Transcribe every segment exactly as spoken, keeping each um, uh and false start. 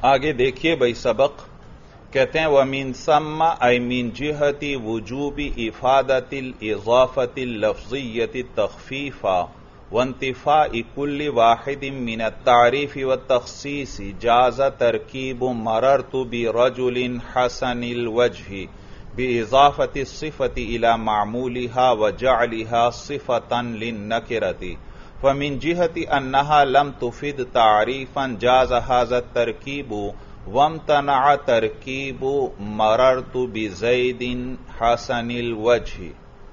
آگے دیکھیے بھائی سبق کہتے ہیں وَمِن ثَمَّ أَيْ مِن جِهَةِ وُجُوبِ إِفَادَةِ الْإِضَافَةِ الْلَفْظِيَّةِ تَخْفِيفًا وَانْتِفَاءِ كُلِّ وَاحِدٍ مِنَ التَّعْرِيفِ وَالتَّخْصِيصِ جَازَ تَرْكِيبُ مَرَرْتُ بِرَجُلٍ حَسَنِ الْوَجْهِ بِإِضَافَةِ الصِّفَةِ إِلَى مَعْمُولِهَا وَجَعْلِهَا صِفَةً لِلنَّكِرَةِ فَمِن جِهَةِ أَنَّهَا لَمْ تُفِدْ تَعْرِيفًا جَازَ هَذَا التَّرْكِيبُ وَامْتَنَعَ تَرْكِيبُ مَرَرْتُ بِزَيْدٍ حَسَنِ الْوَجْهِ۔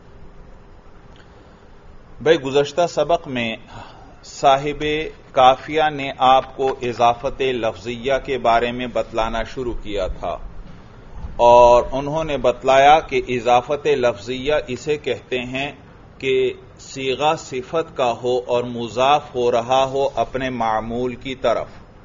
بھئی گزشتہ سبق میں صاحب کافیہ نے آپ کو اضافت لفظیہ کے بارے میں بتلانا شروع کیا تھا، اور انہوں نے بتلایا کہ اضافت لفظیہ اسے کہتے ہیں کہ صیغہ صفت کا ہو اور مضاف ہو رہا ہو اپنے معمول کی طرف۔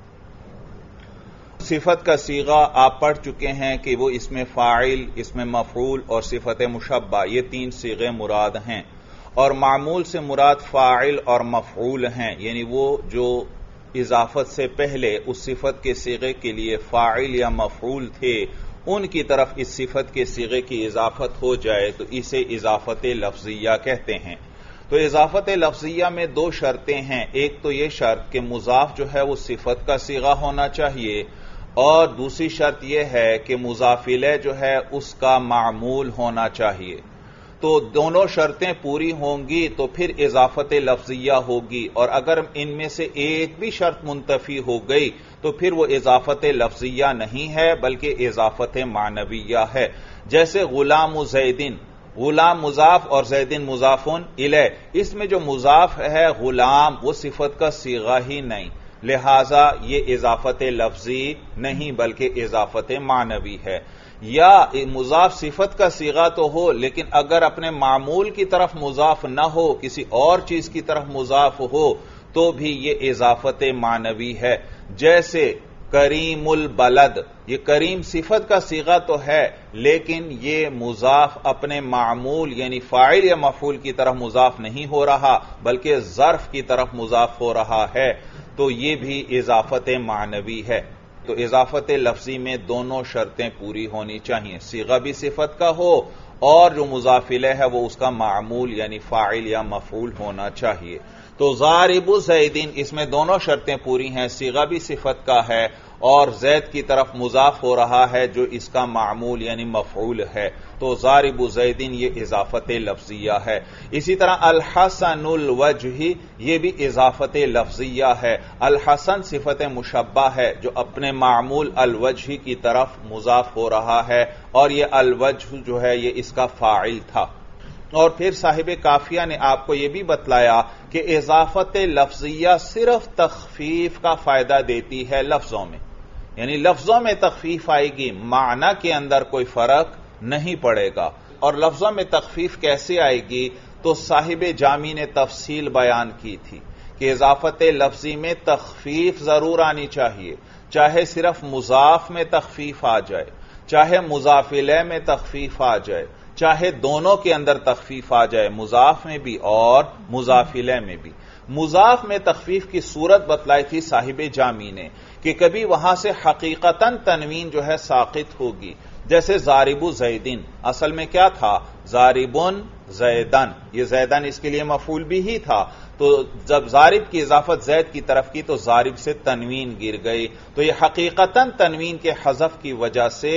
صفت کا صیغہ آپ پڑھ چکے ہیں کہ وہ اس میں فاعل، اس میں مفعول اور صفت مشبہ، یہ تین صیغے مراد ہیں، اور معمول سے مراد فاعل اور مفعول ہیں، یعنی وہ جو اضافت سے پہلے اس صفت کے صیغے کے لیے فاعل یا مفعول تھے ان کی طرف اس صفت کے صیغے کی اضافت ہو جائے تو اسے اضافت لفظیہ کہتے ہیں۔ تو اضافت لفظیہ میں دو شرطیں ہیں، ایک تو یہ شرط کہ مضاف جو ہے وہ صفت کا صیغہ ہونا چاہیے، اور دوسری شرط یہ ہے کہ مضاف الیہ جو ہے اس کا معمول ہونا چاہیے۔ تو دونوں شرطیں پوری ہوں گی تو پھر اضافت لفظیہ ہوگی، اور اگر ان میں سے ایک بھی شرط منتفی ہو گئی تو پھر وہ اضافت لفظیہ نہیں ہے بلکہ اضافت معنویہ ہے۔ جیسے غلام زیدن، غلام مضاف اور زیدن مضافن الیہ، اس میں جو مضاف ہے غلام وہ صفت کا صیغہ ہی نہیں، لہذا یہ اضافت لفظی نہیں بلکہ اضافت معنوی ہے۔ یا مضاف صفت کا صیغہ تو ہو لیکن اگر اپنے معمول کی طرف مضاف نہ ہو، کسی اور چیز کی طرف مضاف ہو تو بھی یہ اضافت معنوی ہے۔ جیسے کریم البلد، یہ کریم صفت کا صیغہ تو ہے لیکن یہ مضاف اپنے معمول یعنی فاعل یا مفعول کی طرف مضاف نہیں ہو رہا بلکہ ظرف کی طرف مضاف ہو رہا ہے، تو یہ بھی اضافت معنوی ہے۔ تو اضافت لفظی میں دونوں شرطیں پوری ہونی چاہیے، صیغہ بھی صفت کا ہو اور جو مضاف الیہ ہے وہ اس کا معمول یعنی فاعل یا مفعول ہونا چاہیے۔ تو ضارب زیدن، اس میں دونوں شرطیں پوری ہیں، صیغہ بھی صفت کا ہے اور زید کی طرف مضاف ہو رہا ہے جو اس کا معمول یعنی مفعول ہے، تو ضارب زیدن یہ اضافت لفظیہ ہے۔ اسی طرح الحسن الوجہ، یہ بھی اضافت لفظیہ ہے۔ الحسن صفت مشبہ ہے جو اپنے معمول الوجہ کی طرف مضاف ہو رہا ہے، اور یہ الوجہ جو ہے یہ اس کا فاعل تھا۔ اور پھر صاحب کافیہ نے آپ کو یہ بھی بتلایا کہ اضافت لفظیہ صرف تخفیف کا فائدہ دیتی ہے لفظوں میں، یعنی لفظوں میں تخفیف آئے گی، معنی کے اندر کوئی فرق نہیں پڑے گا۔ اور لفظوں میں تخفیف کیسے آئے گی تو صاحب جامی نے تفصیل بیان کی تھی کہ اضافت لفظی میں تخفیف ضرور آنی چاہیے، چاہے صرف مضاف میں تخفیف آ جائے، چاہے مضاف الیہ میں تخفیف آ جائے، چاہے دونوں کے اندر تخفیف آ جائے، مضاف میں بھی اور مضاف الیہ میں بھی۔ مضاف میں تخفیف کی صورت بتلائی تھی صاحب جامی نے کہ کبھی وہاں سے حقیقتاً تنوین جو ہے ساقط ہوگی، جیسے ضارب زیدن، اصل میں کیا تھا؟ ضاربن زیدن، یہ زیدن اس کے لیے مفعول بھی ہی تھا، تو جب ضارب کی اضافت زید کی طرف کی تو ضارب سے تنوین گر گئی، تو یہ حقیقتاً تنوین کے حذف کی وجہ سے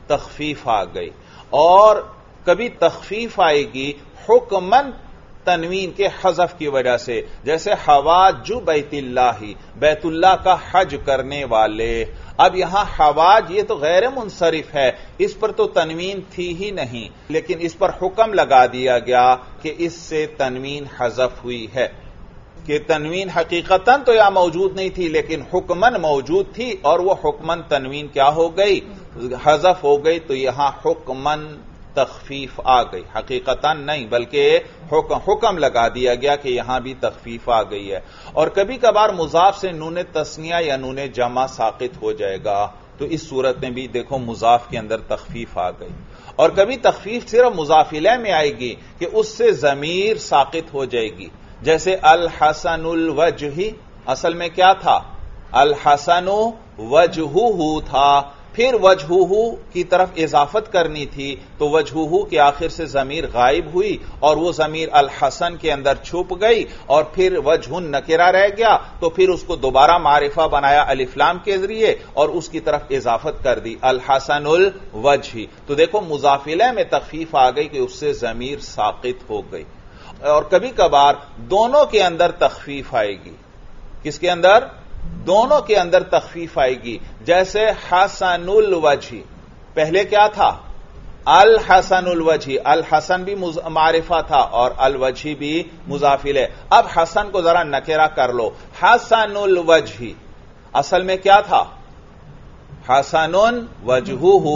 تخفیف آ گئی۔ اور کبھی تخفیف آئے گی حکمن تنوین کے حذف کی وجہ سے، جیسے حواج بیت اللہ، بیت اللہ کا حج کرنے والے۔ اب یہاں حواج یہ تو غیر منصرف ہے، اس پر تو تنوین تھی ہی نہیں، لیکن اس پر حکم لگا دیا گیا کہ اس سے تنوین حذف ہوئی ہے، کہ تنوین حقیقتاً تو یا موجود نہیں تھی لیکن حکمن موجود تھی، اور وہ حکمن تنوین کیا ہو گئی؟ حذف ہو گئی، تو یہاں حکمن تخفیف آ گئی، حقیقتاً نہیں بلکہ حکم حکم لگا دیا گیا کہ یہاں بھی تخفیف آ گئی ہے۔ اور کبھی کبھار مضاف سے نون تثنیہ یا نون جمع ساقط ہو جائے گا، تو اس صورت میں بھی دیکھو مضاف کے اندر تخفیف آ گئی۔ اور کبھی تخفیف صرف مضاف الیہ میں آئے گی کہ اس سے ضمیر ساقط ہو جائے گی، جیسے الحسن الوجہ، اصل میں کیا تھا؟ الحسن وجہہ تھا، پھر وجہہ کی طرف اضافت کرنی تھی تو وجہہ کے آخر سے ضمیر غائب ہوئی اور وہ ضمیر الحسن کے اندر چھپ گئی اور پھر وجہ نکرہ رہ گیا، تو پھر اس کو دوبارہ معرفہ بنایا الف لام کے ذریعے اور اس کی طرف اضافت کر دی الحسن الوجہ۔ تو دیکھو مضاف الیہ میں تخفیف آ گئی کہ اس سے ضمیر ساقط ہو گئی۔ اور کبھی کبھار دونوں کے اندر تخفیف آئے گی، کس کے اندر؟ دونوں کے اندر تخفیف آئے گی، جیسے حسن الوجہ، پہلے کیا تھا؟ الحسن الوجہ، الحسن بھی معرفہ تھا اور الوجہ بھی مضاف الیہ۔ اب حسن کو ذرا نکرہ کر لو، حسن الوجہ اصل میں کیا تھا؟ حسن وجہہ،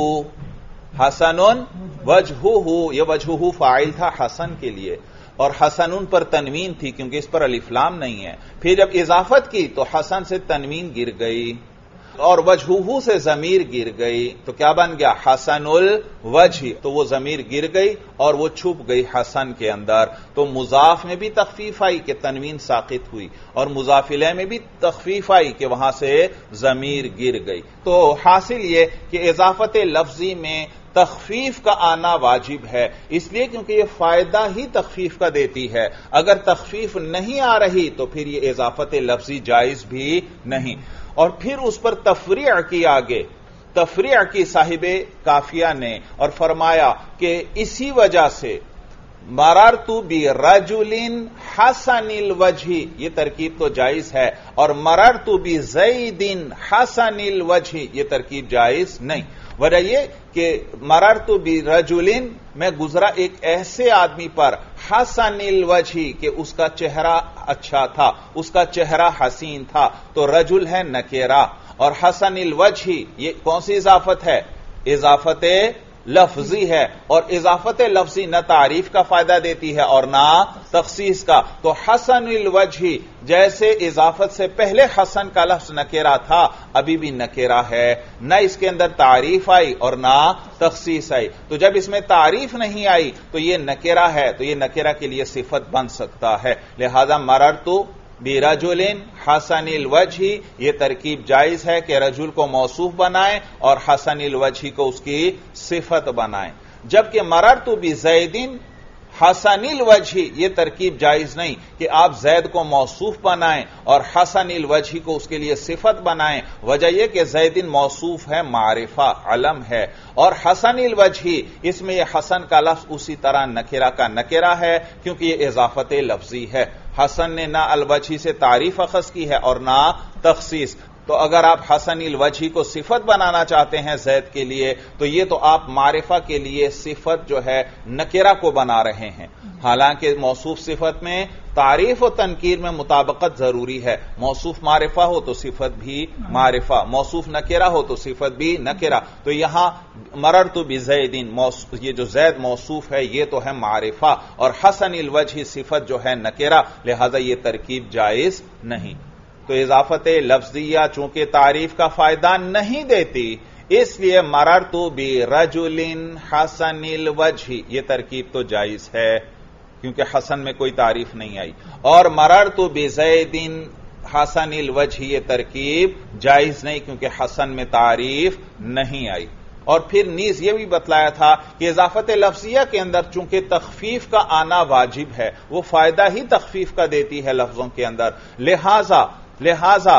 حسن وجہہ، یہ وجہہ فاعل تھا حسن کے لیے اور حسن پر تنوین تھی کیونکہ اس پر الف لام نہیں ہے، پھر جب اضافت کی تو حسن سے تنوین گر گئی اور وجہہ سے ضمیر گر گئی تو کیا بن گیا؟ حسن الوجہ، تو وہ ضمیر گر گئی اور وہ چھپ گئی حسن کے اندر۔ تو مضاف میں بھی تخفیف آئی کہ تنوین ساقط ہوئی اور مضاف الیہ میں بھی تخفیف آئی کہ وہاں سے ضمیر گر گئی۔ تو حاصل یہ کہ اضافت لفظی میں تخفیف کا آنا واجب ہے، اس لیے کیونکہ یہ فائدہ ہی تخفیف کا دیتی ہے۔ اگر تخفیف نہیں آ رہی تو پھر یہ اضافت لفظی جائز بھی نہیں۔ اور پھر اس پر تفریع کی آگے، تفریع کی صاحب کافیہ نے اور فرمایا کہ اسی وجہ سے مررت برجل حسن الوجہ، یہ ترکیب تو جائز ہے، اور مررت بزید حسن الوجہ یہ ترکیب جائز نہیں۔ وجہ یہ کہ مررت برجل میں گزرا ایک ایسے آدمی پر حسن الوجہ کہ اس کا چہرہ اچھا تھا، اس کا چہرہ حسین تھا، تو رجل ہے نکرہ اور حسن الوجہ یہ کون سی اضافت ہے؟ اضافت لفظی ہے، اور اضافت لفظی نہ تعریف کا فائدہ دیتی ہے اور نہ تخصیص کا۔ تو حسن الوجہ جیسے اضافت سے پہلے حسن کا لفظ نکرہ تھا، ابھی بھی نکرہ ہے، نہ اس کے اندر تعریف آئی اور نہ تخصیص آئی۔ تو جب اس میں تعریف نہیں آئی تو یہ نکرہ ہے، تو یہ نکرہ کے لیے صفت بن سکتا ہے، لہذا مررت برجل حسن الوجہ یہ ترکیب جائز ہے کہ رجل کو موصوف بنائیں اور حسن الوجہ کو اس کی صفت بنائیں، جبکہ مررت بزید حسن الوجہ یہ ترکیب جائز نہیں کہ آپ زید کو موصوف بنائیں اور حسن الوجہ کو اس کے لیے صفت بنائیں۔ وجہ یہ کہ زید موصوف ہے، معرفہ علم ہے، اور حسن الوجہ اس میں یہ حسن کا لفظ اسی طرح نکرہ کا نکرہ ہے کیونکہ یہ اضافت لفظی ہے۔ حسن نے نہ الوجہ سے تعریف اخذ کی ہے اور نہ تخصیص۔ تو اگر آپ حسن الوجہ کو صفت بنانا چاہتے ہیں زید کے لیے تو یہ تو آپ معرفہ کے لیے صفت جو ہے نکرہ کو بنا رہے ہیں، حالانکہ موصوف صفت میں تعریف و تنکیر میں مطابقت ضروری ہے، موصوف معرفہ ہو تو صفت بھی معرفہ، موصوف نکرہ ہو تو صفت بھی نکرہ۔ تو یہاں مررت بزید یہ جو زید موصوف ہے یہ تو ہے معرفہ اور حسن الوجہ صفت جو ہے نکرہ، لہذا یہ ترکیب جائز نہیں۔ تو اضافت لفظیہ چونکہ تعریف کا فائدہ نہیں دیتی اس لیے مررت برجل حسن الوجہ یہ ترکیب تو جائز ہے کیونکہ حسن میں کوئی تعریف نہیں آئی، اور مررت بزید حسن الوجہ یہ ترکیب جائز نہیں کیونکہ حسن میں تعریف نہیں آئی۔ اور پھر نیز یہ بھی بتلایا تھا کہ اضافت لفظیہ کے اندر چونکہ تخفیف کا آنا واجب ہے، وہ فائدہ ہی تخفیف کا دیتی ہے لفظوں کے اندر، لہذا لہذا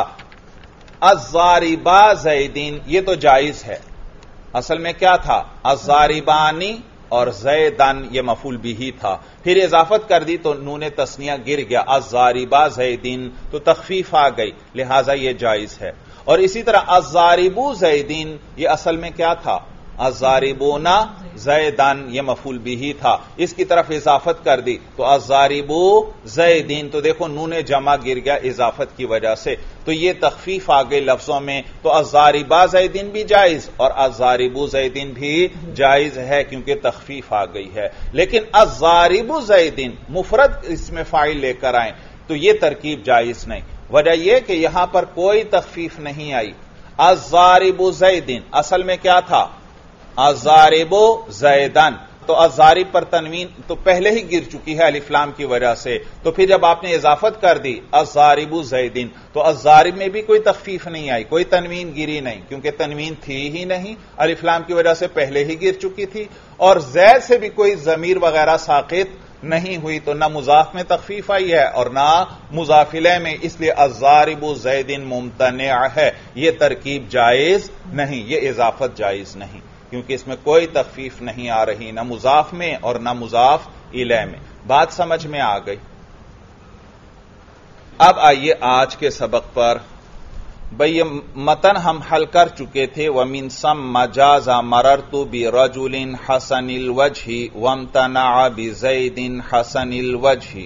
الضاربا زیدین یہ تو جائز ہے۔ اصل میں کیا تھا؟ الضاربانی اور زیدن یہ مفعول بھی تھا، پھر اضافت کر دی تو نون تثنیہ گر گیا، الضاربا زیدین تو تخفیف آ گئی، لہذا یہ جائز ہے۔ اور اسی طرح الضاربو زیدین یہ اصل میں کیا تھا؟ الضاربون زیدن یہ مفعول بھی تھا، اس کی طرف اضافت کر دی تو الضاربو زیدین، تو دیکھو نون جمع گر گیا اضافت کی وجہ سے، تو یہ تخفیف آ گئی لفظوں میں، تو الضاربا زیدین بھی جائز اور الضاربو زیدین بھی جائز ہے کیونکہ تخفیف آ گئی ہے۔ لیکن الضاربو زیدین مفرد اس میں فاعل لے کر آئیں تو یہ ترکیب جائز نہیں، وجہ یہ کہ یہاں پر کوئی تخفیف نہیں آئی۔ الضارب زیدین اصل میں کیا تھا؟ الضارب زیدن، تو الضارب پر تنوین تو پہلے ہی گر چکی ہے الف لام کی وجہ سے، تو پھر جب آپ نے اضافت کر دی الضارب زیدن تو الضارب میں بھی کوئی تخفیف نہیں آئی، کوئی تنوین گری نہیں، کیونکہ تنوین تھی ہی نہیں، الف لام کی وجہ سے پہلے ہی گر چکی تھی، اور زید سے بھی کوئی ضمیر وغیرہ ساقط نہیں ہوئی، تو نہ مضاف میں تخفیف آئی ہے اور نہ مضاف الیہ میں، اس لیے الضارب زیدن ممتنع ہے، یہ ترکیب جائز نہیں، یہ اضافت جائز نہیں، کیونکہ اس میں کوئی تخفیف نہیں آ رہی، نہ مضاف میں اور نہ مضاف الیہ میں۔ بات سمجھ میں آ گئی؟ اب آئیے آج کے سبق پر۔ بھئی یہ متن ہم حل کر چکے تھے، وَمِن ثَمَّ جَازَ مَرَرْتُ بِرَجُلٍ حَسَنِ الْوَجْهِ وَامْتَنَعَ بِزَيْدٍ حَسَنِ الْوَجْهِ۔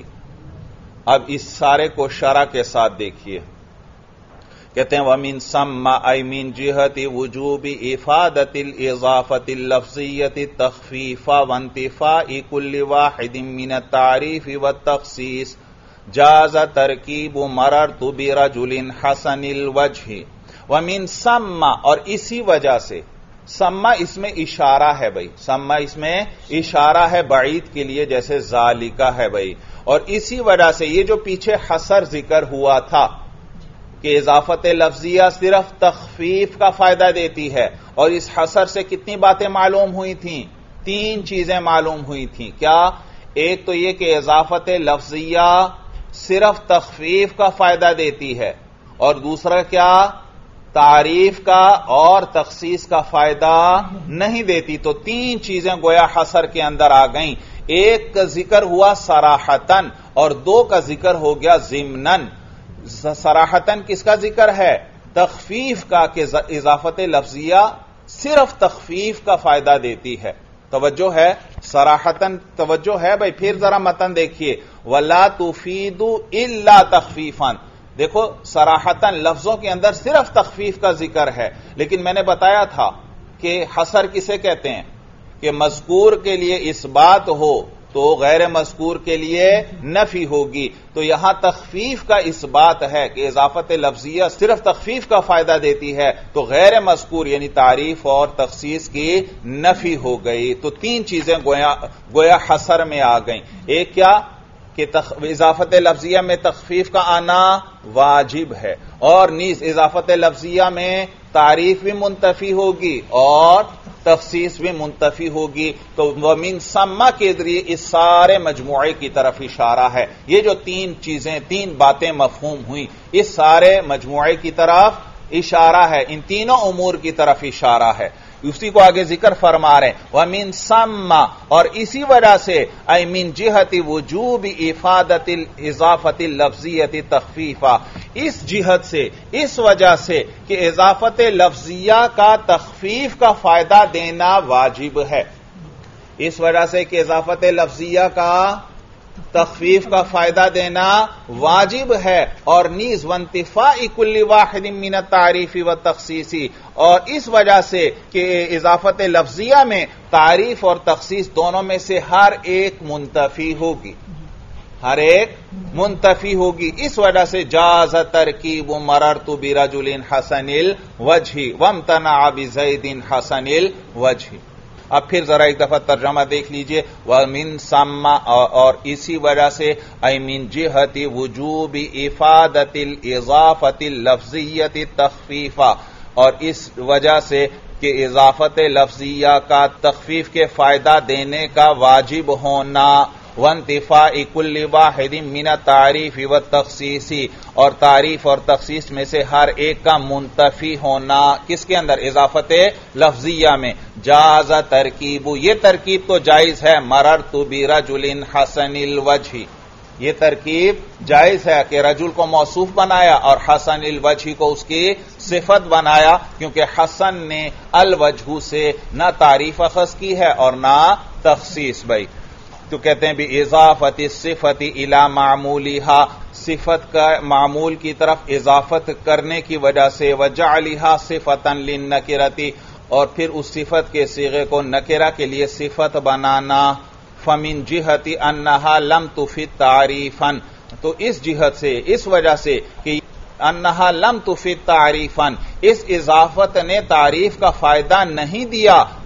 اب اس سارے کو شرح کے ساتھ دیکھیے، کہتے ہیں وَمِن ثَمَّ أَيْ مِن جِهَةِ وُجُوبِ إِفَادَةِ الْإِضَافَةِ الْلَفْظِيَّةِ التَّخْفِيفَ وَانْتِفَاءِ كُلِّ وَاحِدٍ مِنَ التَّعْرِيفِ وَالتَّخْصِيصِ جاز ترکیب مررت برجل حسن الوجہ ومن ثم، اور اسی وجہ سے، ثم اس میں اشارہ ہے بھائی، ثم اس میں اشارہ ہے بعید کے لیے، جیسے ذالکہ ہے بھائی، اور اسی وجہ سے یہ جو پیچھے حسر ذکر ہوا تھا کہ اضافت لفظیہ صرف تخفیف کا فائدہ دیتی ہے، اور اس حسر سے کتنی باتیں معلوم ہوئی تھیں؟ تین چیزیں معلوم ہوئی تھیں۔ کیا؟ ایک تو یہ کہ اضافت لفظیہ صرف تخفیف کا فائدہ دیتی ہے، اور دوسرا کیا؟ تعریف کا اور تخصیص کا فائدہ نہیں دیتی۔ تو تین چیزیں گویا حصر کے اندر آ گئیں، ایک کا ذکر ہوا صراحتاً اور دو کا ذکر ہو گیا ضمناً۔ صراحتاً کس کا ذکر ہے؟ تخفیف کا، کہ اضافت لفظیہ صرف تخفیف کا فائدہ دیتی ہے۔ توجہ ہے؟ صراحتاً توجہ ہے بھائی؟ پھر ذرا متن دیکھیے، وَلَا تُفِيدُ إِلَّا تَخْفِيفًا۔ دیکھو صراحتاً لفظوں کے اندر صرف تخفیف کا ذکر ہے، لیکن میں نے بتایا تھا کہ حصر کسے کہتے ہیں؟ کہ مذکور کے لیے اثبات ہو تو غیر مذکور کے لیے نفی ہوگی، تو یہاں تخفیف کا اثبات ہے کہ اضافت لفظیہ صرف تخفیف کا فائدہ دیتی ہے، تو غیر مذکور یعنی تعریف اور تخصیص کی نفی ہو گئی۔ تو تین چیزیں گویا گویا حصر میں آ گئیں، ایک کیا؟ کہ اضافت لفظیہ میں تخفیف کا آنا واجب ہے، اور نیز اضافت لفظیہ میں تعریف بھی منتفی ہوگی اور تخصیص بھی منتفی ہوگی۔ تو ومن ثم کے ذریعے اس سارے مجموعے کی طرف اشارہ ہے، یہ جو تین چیزیں، تین باتیں مفہوم ہوئیں، اس سارے مجموعے کی طرف اشارہ ہے، ان تینوں امور کی طرف اشارہ ہے۔ اسی کو آگے ذکر فرما رہے ہیں وَمِن ثَمَّ، اور اسی وجہ سے اَيْ مِن جِهَةِ وُجُوبِ إِفَادَةِ الْإِضَافَةِ اللَّفْظِيَّةِ تَخْفِيفًا، اس جہت سے، اس وجہ سے کہ اضافت لفظیہ کا تخفیف کا فائدہ دینا واجب ہے، اس وجہ سے کہ اضافت لفظیہ کا تخفیف کا فائدہ دینا واجب ہے، اور نیز وانتفاء کل واحد من التعریف والتخصیص، اور اس وجہ سے کہ اضافت لفظیہ میں تعریف اور تخصیص دونوں میں سے ہر ایک منتفی ہوگی، ہر ایک منتفی ہوگی، اس وجہ سے جاز ترکیب مررت برجل حسن الوجہ وامتنع بزید حسن الوجہ۔ اب پھر ذرا ایک دفعہ ترجمہ دیکھ لیجئے، وَمِن ثَمَّ، اور اسی وجہ سے اَيْ مِن جِهَةِ وُجُوبِ إِفَادَةِ الْإِضَافَةِ الْلَفْظِيَّةِ تَخْفِيفًا، اور اس وجہ سے کہ اضافت لفظیہ کا تخفیف کے فائدہ دینے کا واجب ہونا، وانتفاء کل واحد من التعریف والتخصیص، اور تعریف اور تخصیص میں سے ہر ایک کا منتفی ہونا، کس کے اندر؟ اضافت لفظیہ میں۔ جاز ترکیب، یہ ترکیب تو جائز ہے، مررت برجل حسن الوجہ، یہ ترکیب جائز ہے کہ رجل کو موصوف بنایا اور حسن الوجہ کو اس کی صفت بنایا، کیونکہ حسن نے الوجہ سے نہ تعریف اخذ کی ہے اور نہ تخصیص بھائی۔ تو کہتے ہیں بھی اضافت الصفت الی معمولہا، صفت کا معمول کی طرف اضافت کرنے کی وجہ سے، وجعلہا صفتا للنکرۃ، اور پھر اس صفت کے صیغے کو نکرہ کے لیے صفت بنانا، فمن جہت انہا لم تفد تعریفا، تو اس جہت سے، اس وجہ سے کہ انہا لم تفد تعریفا، اس اضافت نے تعریف کا فائدہ نہیں دیا،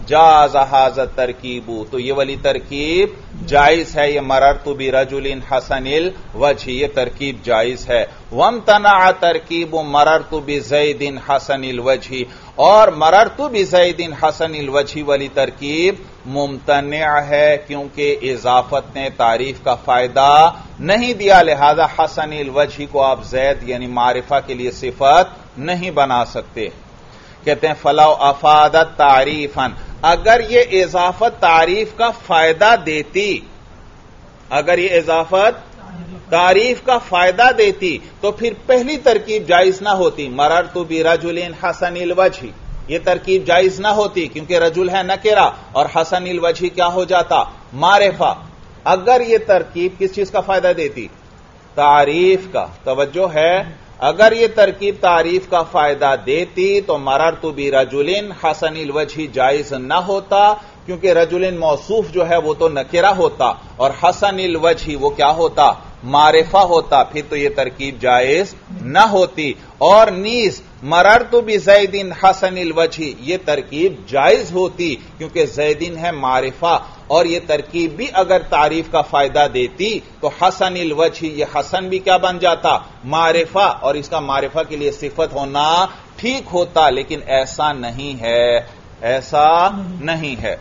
جاز ھذا ترکیب، تو یہ والی ترکیب جائز ہے، یہ مررت برجل حسن الوجہ، یہ ترکیب جائز ہے۔ وامتنع ترکیب مررت بزید حسن الوجہ، اور مررت بزید حسن الوجہ والی ترکیب ممتنع ہے کیونکہ اضافت نے تعریف کا فائدہ نہیں دیا، لہذا حسن الوجہ کو آپ زید یعنی معرفہ کے لیے صفت نہیں بنا سکتے۔ کہتے ہیں فلو افادت تعریفا، اگر یہ اضافت تعریف کا فائدہ دیتی، اگر یہ اضافت تعریف کا فائدہ دیتی تو پھر پہلی ترکیب جائز نہ ہوتی، مررت برجل حسن الوجہ، یہ ترکیب جائز نہ ہوتی کیونکہ رجل ہے نکرہ اور حسن الوجہ کیا ہو جاتا، معرفہ۔ اگر یہ ترکیب کس چیز کا فائدہ دیتی، تعریف کا، توجہ ہے، اگر یہ ترکیب تعریف کا فائدہ دیتی تو مررت برجل حسن الوجہ جائز نہ ہوتا کیونکہ رجل موصوف جو ہے وہ تو نکرہ ہوتا اور حسن الوجہ وہ کیا ہوتا، معرفہ ہوتا، پھر تو یہ ترکیب جائز نہ ہوتی۔ اور نیز مررت بزید حسن الوجہ، یہ ترکیب جائز ہوتی کیونکہ زیدین ہے معرفہ، اور یہ ترکیب بھی اگر تعریف کا فائدہ دیتی تو حسن الوجہ، یہ حسن بھی کیا بن جاتا، معرفہ، اور اس کا معرفہ کے لیے صفت ہونا ٹھیک ہوتا، لیکن ایسا نہیں ہے، ایسا نہیں ہے۔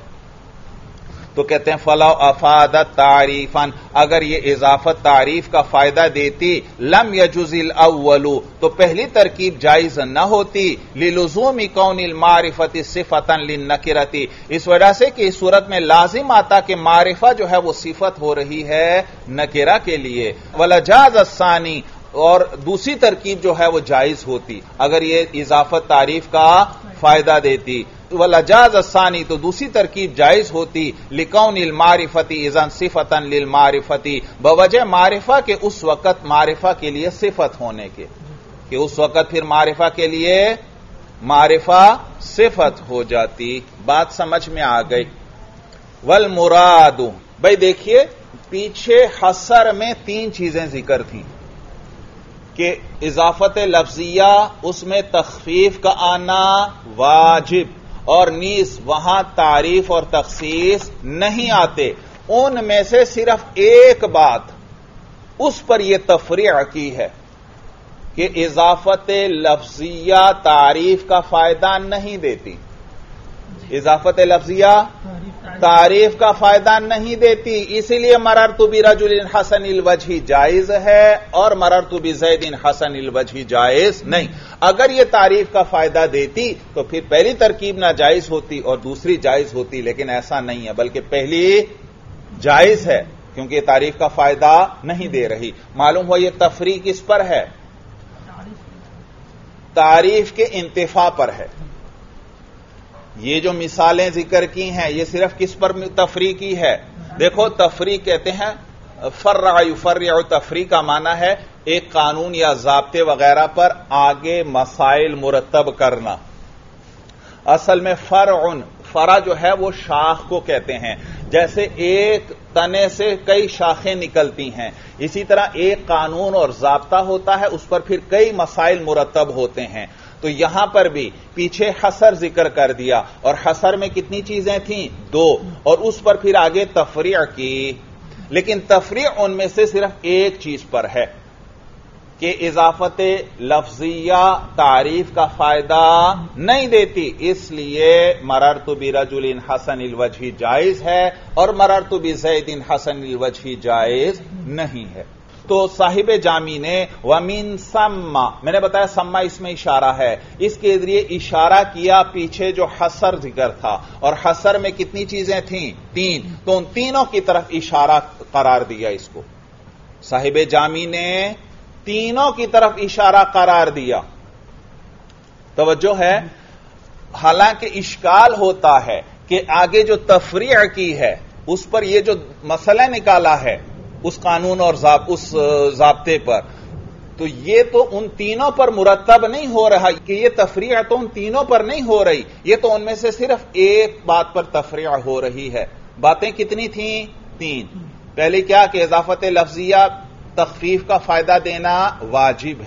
تو کہتے ہیں فلو افادت تعریفا، اگر یہ اضافت تعریف کا فائدہ دیتی، لم یجز الاول، تو پہلی ترکیب جائز نہ ہوتی، للزوم کون المعرفت صفتا للنکرۃ، اس وجہ سے کہ اس صورت میں لازم آتا کہ معرفہ جو ہے وہ صفت ہو رہی ہے نکرہ کے لیے۔ ولجاز الثانی، اور دوسری ترکیب جو ہے وہ جائز ہوتی اگر یہ اضافت تعریف کا فائدہ دیتی۔ وَلَجَازَ الثَّانِي، تو دوسری ترکیب جائز ہوتی، لِكَوْنِ الْمَعْرِفَةِ إِذًا صِفَةً لِلْمَعْرِفَةِ، بوجہ معرفہ کے اس وقت معرفہ کے لیے صفت ہونے کے، کہ اس وقت پھر معرفہ کے لیے معرفہ صفت ہو جاتی۔ بات سمجھ میں آ گئی۔ وَالْمُرَادُ، بھئی دیکھیے پیچھے حصر میں تین چیزیں ذکر تھیں کہ اضافت لفظیہ، اس میں تخفیف کا آنا واجب، اور نیز وہاں تعریف اور تخصیص نہیں آتے، ان میں سے صرف ایک بات اس پر یہ تفریع کی ہے کہ اضافت لفظیہ تعریف کا فائدہ نہیں دیتی، اضافت لفظیہ تعریف کا فائدہ نہیں دیتی، اسی لیے مررت برجل حسن الوجہ جائز ہے اور مررت بزید حسن الوجہ جائز نہیں۔ اگر یہ تعریف کا فائدہ دیتی تو پھر پہلی ترکیب نہ جائز ہوتی اور دوسری جائز ہوتی، لیکن ایسا نہیں ہے، بلکہ پہلی جائز ہے کیونکہ یہ تعریف کا فائدہ نہیں دے رہی۔ معلوم ہوا یہ تفریع کس پر ہے، تعریف کے انتفاع پر ہے۔ یہ جو مثالیں ذکر کی ہیں یہ صرف کس پر تفریع کی ہے، دیکھو تفریع کہتے ہیں فرع یفرع، تفریع کا معنی ہے ایک قانون یا ضابطے وغیرہ پر آگے مسائل مرتب کرنا۔ اصل میں فرع، فرع جو ہے وہ شاخ کو کہتے ہیں، جیسے ایک تنے سے کئی شاخیں نکلتی ہیں، اسی طرح ایک قانون اور ضابطہ ہوتا ہے، اس پر پھر کئی مسائل مرتب ہوتے ہیں۔ تو یہاں پر بھی پیچھے حصر ذکر کر دیا، اور حصر میں کتنی چیزیں تھیں، دو، اور اس پر پھر آگے تفریع کی، لیکن تفریع ان میں سے صرف ایک چیز پر ہے کہ اضافت لفظیہ تعریف کا فائدہ نہیں دیتی، اس لیے مررت برجل حسن الوجہ جائز ہے اور مررت بزید حسن الوجہ جائز نہیں ہے۔ تو صاحب جامی نے وَمِن سَمَّ، میں نے بتایا سما اس میں اشارہ ہے، اس کے ذریعے اشارہ کیا پیچھے جو حصر ذکر تھا، اور حصر میں کتنی چیزیں تھیں، تین، تو ان تینوں کی طرف اشارہ قرار دیا اس کو، صاحب جامی نے تینوں کی طرف اشارہ قرار دیا۔ توجہ ہے، حالانکہ اشکال ہوتا ہے کہ آگے جو تفریع کی ہے اس پر یہ جو مسئلہ نکالا ہے اس قانون اور اس ضابطے پر، تو یہ تو ان تینوں پر مرتب نہیں ہو رہا، کہ یہ تفریع تو ان تینوں پر نہیں ہو رہی، یہ تو ان میں سے صرف ایک بات پر تفریع ہو رہی ہے۔ باتیں کتنی تھیں، تین۔ پہلے کیا کہ اضافت لفظیہ تخفیف کا فائدہ دینا واجب ہے،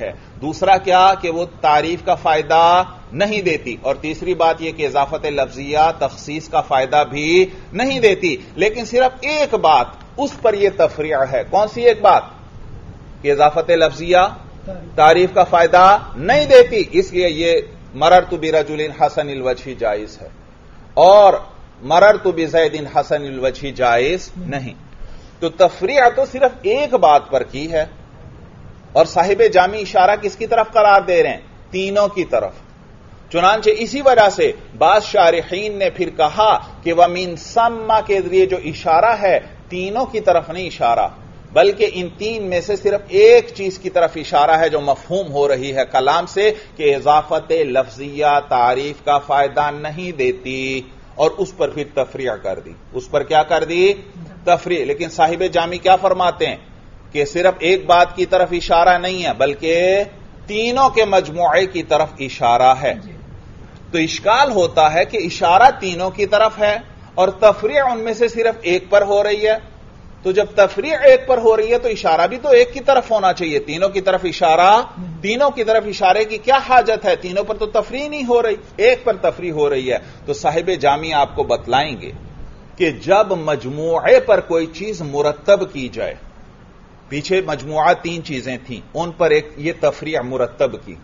دوسرا کیا کہ وہ تعریف کا فائدہ نہیں دیتی، اور تیسری بات یہ کہ اضافت لفظیہ تخصیص کا فائدہ بھی نہیں دیتی. لیکن صرف ایک بات اس پر یہ تفریع ہے. کون سی ایک بات؟ کہ اضافت لفظیہ تعریف کا فائدہ نہیں دیتی، اس لیے یہ مررت برجل حسن الوجہ جائز ہے اور مررت بزید حسن الوجہ جائز نہیں. تو تفریع تو صرف ایک بات پر کی ہے، اور صاحب جامع اشارہ کس کی طرف قرار دے رہے ہیں؟ تینوں کی طرف. چنانچہ اسی وجہ سے بعض شارحین نے پھر کہا کہ وَمِن ثَمَّ کے ذریعے جو اشارہ ہے تینوں کی طرف نہیں اشارہ، بلکہ ان تین میں سے صرف ایک چیز کی طرف اشارہ ہے جو مفہوم ہو رہی ہے کلام سے، کہ اضافت لفظیہ تعریف کا فائدہ نہیں دیتی، اور اس پر پھر تفریع کر دی. اس پر کیا کر دی؟ تفریع. لیکن صاحب جامع کیا فرماتے ہیں کہ صرف ایک بات کی طرف اشارہ نہیں ہے بلکہ تینوں کے مجموعے کی طرف اشارہ ہے. تو اشکال ہوتا ہے کہ اشارہ تینوں کی طرف ہے اور تفریع ان میں سے صرف ایک پر ہو رہی ہے. تو جب تفریع ایک پر ہو رہی ہے تو اشارہ بھی تو ایک کی طرف ہونا چاہیے. تینوں کی طرف اشارہ، تینوں کی طرف اشارے کی کیا حاجت ہے؟ تینوں پر تو تفریع نہیں ہو رہی، ایک پر تفریع ہو رہی ہے. تو صاحب جامع آپ کو بتلائیں گے کہ جب مجموعے پر کوئی چیز مرتب کی جائے، پیچھے مجموعہ تین چیزیں تھیں، ان پر ایک یہ تفریع مرتب کی،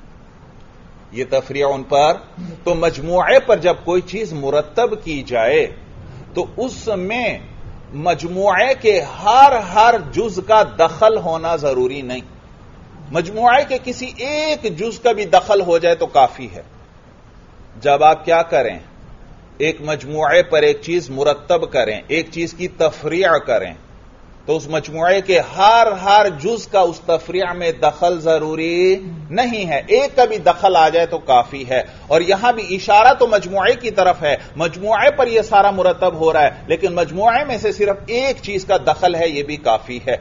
یہ تفریع ان پر، تو مجموعے پر جب کوئی چیز مرتب کی جائے تو اس میں مجموعے کے ہر ہر جز کا دخل ہونا ضروری نہیں. مجموعے کے کسی ایک جز کا بھی دخل ہو جائے تو کافی ہے. جب آپ کیا کریں، ایک مجموعے پر ایک چیز مرتب کریں، ایک چیز کی تفریع کریں، تو اس مجموعے کے ہر ہر جز کا اس تفریع میں دخل ضروری نہیں ہے. ایک کا بھی دخل آ جائے تو کافی ہے. اور یہاں بھی اشارہ تو مجموعے کی طرف ہے، مجموعے پر یہ سارا مرتب ہو رہا ہے، لیکن مجموعے میں سے صرف ایک چیز کا دخل ہے، یہ بھی کافی ہے.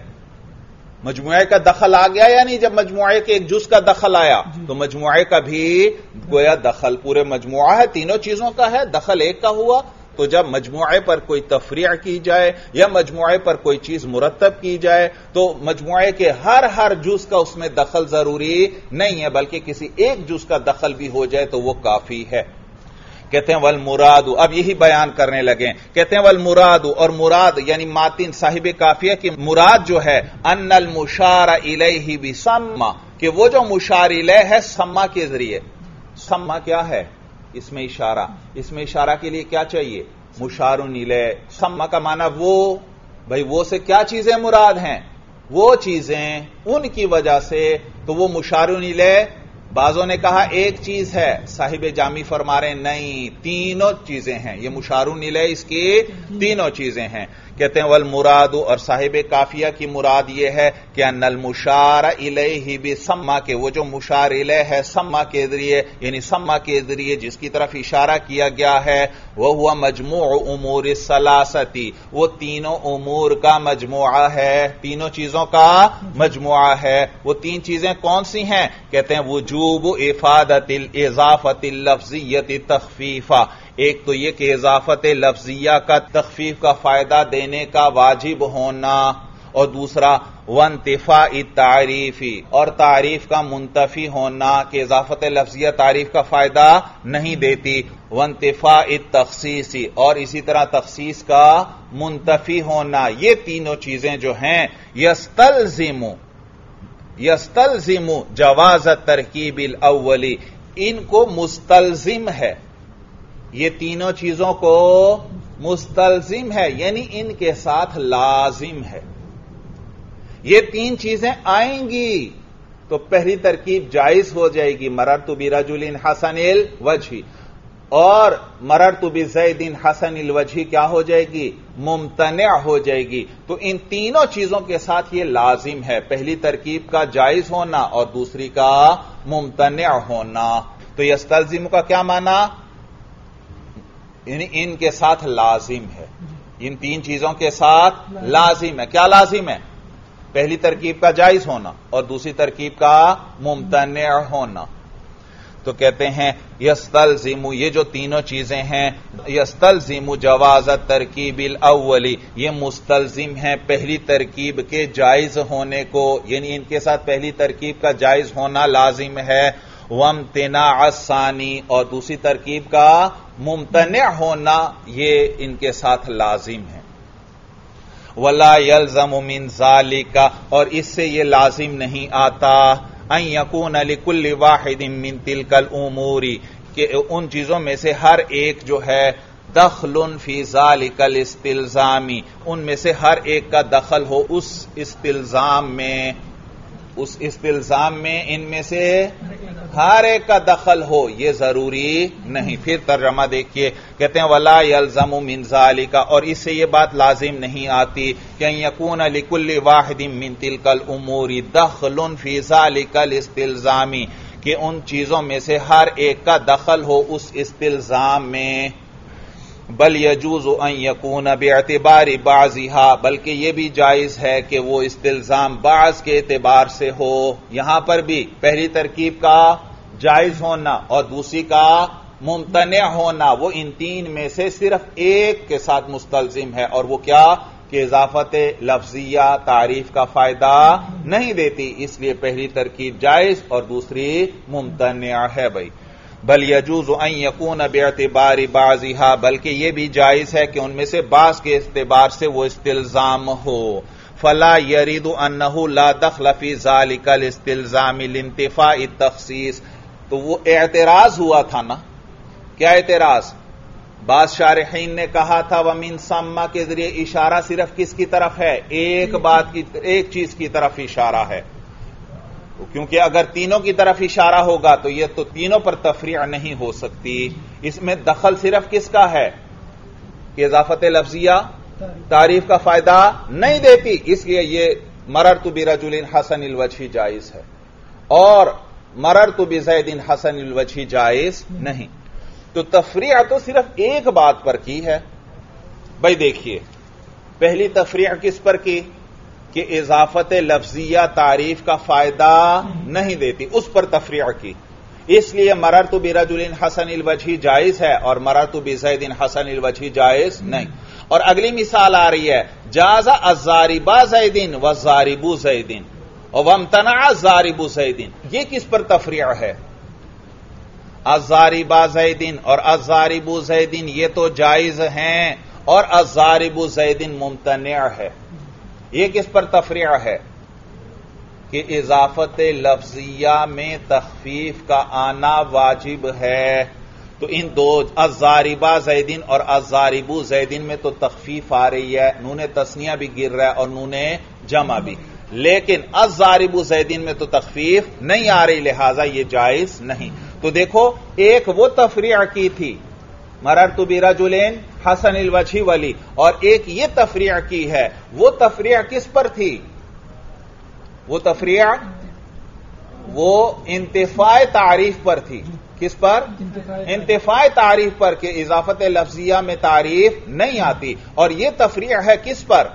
مجموعے کا دخل آ گیا یا نہیں؟ جب مجموعے کے ایک جز کا دخل آیا تو مجموعے کا بھی گویا دخل، پورے مجموعہ ہے، تینوں چیزوں کا ہے، دخل ایک کا ہوا. تو جب مجموعے پر کوئی تفریع کی جائے یا مجموعے پر کوئی چیز مرتب کی جائے تو مجموعے کے ہر ہر جز کا اس میں دخل ضروری نہیں ہے، بلکہ کسی ایک جز کا دخل بھی ہو جائے تو وہ کافی ہے. کہتے ہیں والمراد، اب یہی بیان کرنے لگے، کہتے ہیں والمراد، اور مراد یعنی ماتن صاحب کافیہ کی مراد جو ہے ان المشار الیہ بسما، کہ وہ جو مشار الیہ ہے سما کے ذریعے. سما کیا ہے؟ اس میں اشارہ. اس میں اشارہ کے لیے کیا چاہیے؟ مشار الیہ. سما کا معنی وہ، بھئی وہ سے کیا چیزیں مراد ہیں؟ وہ چیزیں ان کی وجہ سے، تو وہ مشار الیہ. بعضوں نے کہا ایک چیز ہے، صاحب جامی فرما رہے ہیں نہیں، تینوں چیزیں ہیں. یہ مشار الیہ اس کی تینوں چیزیں ہیں. کہتے ہیں والمراد، اور صاحب کافیہ کی مراد یہ ہے کہ ان المشار الیہ بسما، کہ وہ جو مشار الیہ ہے سما کے ذریعے، یعنی سما کے ذریعے جس کی طرف اشارہ کیا گیا ہے، وہ ہوا مجموع امور الثلاثتی، وہ تینوں امور کا مجموعہ ہے، تینوں چیزوں کا مجموعہ ہے. وہ تین چیزیں کون سی ہیں؟ کہتے ہیں وجوب افادت الاضافت اللفظیت تخفیفا. ایک تو یہ کہ اضافت لفظیہ کا تخفیف کا فائدہ دینے کا واجب ہونا، اور دوسرا وانتفاء التعریفی، اور تعریف کا منتفی ہونا کہ اضافت لفظیہ تعریف کا فائدہ نہیں دیتی. وانتفاء التخصیصی، اور اسی طرح تخصیص کا منتفی ہونا. یہ تینوں چیزیں جو ہیں یستلزم یستلزم جواز ترکیب الاولی، ان کو مستلزم ہے، یہ تینوں چیزوں کو مستلزم ہے، یعنی ان کے ساتھ لازم ہے. یہ تین چیزیں آئیں گی تو پہلی ترکیب جائز ہو جائے گی، مررت برجل حسن الوجہ، اور مررت بزید حسن الوجہ کیا ہو جائے گی؟ ممتنع ہو جائے گی. تو ان تینوں چیزوں کے ساتھ یہ لازم ہے، پہلی ترکیب کا جائز ہونا اور دوسری کا ممتنع ہونا. تو یستلزم کا کیا معنی؟ یعنی ان کے ساتھ لازم ہے، ان تین چیزوں کے ساتھ لازم ہے. کیا لازم ہے؟ پہلی ترکیب کا جائز ہونا اور دوسری ترکیب کا ممتنع ہونا. تو کہتے ہیں یستلزم، یہ جو تینوں چیزیں ہیں، یستلزم جواز ترکیب الاولی، یہ مستلزم ہیں پہلی ترکیب کے جائز ہونے کو، یعنی ان کے ساتھ پہلی ترکیب کا جائز ہونا لازم ہے، وامتناع الثانی، اور دوسری ترکیب کا ممتنع ہونا یہ ان کے ساتھ لازم ہے۔ ولا يلزم من ذلك، اور اس سے یہ لازم نہیں آتا ان يكون لكل واحد من تلك الامور، کہ ان چیزوں میں سے ہر ایک جو ہے دخل فی ذلك الاستلزام، ان میں سے ہر ایک کا دخل ہو اس استلزام میں، اس استلزام میں ان میں سے ہر ایک کا دخل ہو، یہ ضروری نہیں۔ پھر ترجمہ دیکھیے، کہتے ہیں ولا یلزم من ذالک، اور اس سے یہ بات لازم نہیں آتی کہ ان یکون لکل واحد من تلک الامور دخل فی ذالک الاستلزام، کہ ان چیزوں میں سے ہر ایک کا دخل ہو اس استلزام میں، بل یجوز ان یکون باعتبار بعضها، بلکہ یہ بھی جائز ہے کہ وہ استلزام بعض کے اعتبار سے ہو۔ یہاں پر بھی پہلی ترکیب کا جائز ہونا اور دوسری کا ممتنع ہونا، وہ ان تین میں سے صرف ایک کے ساتھ مستلزم ہے، اور وہ کیا کہ اضافت لفظیہ تعریف کا فائدہ نہیں دیتی، اس لیے پہلی ترکیب جائز اور دوسری ممتنع ہے۔ بھائی بل یجوز ان یکون باعتبار بعضها، بلکہ یہ بھی جائز ہے کہ ان میں سے بعض کے اعتبار سے وہ استلزام ہو۔ فلا یرید انه لا دخل فی ذلك الاستلزام لانتفاء التخصیص، تو وہ اعتراض ہوا تھا نا، کیا اعتراض؟ بعض شارحین نے کہا تھا ومن ثم کے ذریعے اشارہ صرف کس کی طرف ہے؟ ایک بات کی، ایک چیز کی طرف اشارہ ہے، کیونکہ اگر تینوں کی طرف اشارہ ہوگا تو یہ تو تینوں پر تفریع نہیں ہو سکتی، اس میں دخل صرف کس کا ہے کہ اضافت لفظیہ تعریف کا فائدہ نہیں دیتی، اس لیے یہ مررت برجل حسن الوجہ جائز ہے اور مررت بزید حسن الوجہ جائز نہیں۔ تو تفریع تو صرف ایک بات پر کی ہے۔ بھائی دیکھیے، پہلی تفریع کس پر کی کہ اضافت لفظیہ تعریف کا فائدہ نہیں دیتی، اس پر تفریع کی، اس لیے مررت برجل حسن الوجہ جائز ہے اور مررت بزید حسن الوجہ جائز نہیں۔ اور اگلی مثال آ رہی ہے جاز الضارب زید والضارب زید وامتنع الضارب زید، یہ کس پر تفریع ہے؟ الضارب زید اور الضارب زید یہ تو جائز ہیں اور الضارب زید ممتنع ہے، یہ کس پر تفریع ہے کہ اضافت لفظیہ میں تخفیف کا آنا واجب ہے۔ تو ان دو الضاربہ زیدین اور الضارب زیدین میں تو تخفیف آ رہی ہے، نون تثنیہ بھی گر رہا ہے اور نون جمع بھی، لیکن الضارب زیدین میں تو تخفیف نہیں آ رہی، لہذا یہ جائز نہیں۔ تو دیکھو، ایک وہ تفریع کی تھی مررت برجل حسن الوجہ والی، اور ایک یہ تفریع کی ہے، وہ تفریع کس پر تھی؟ وہ تفریع وہ انتفاع تعریف پر تھی، کس پر؟ انتفاع تعریف پر، کہ اضافت لفظیہ میں تعریف نہیں آتی، اور یہ تفریع ہے کس پر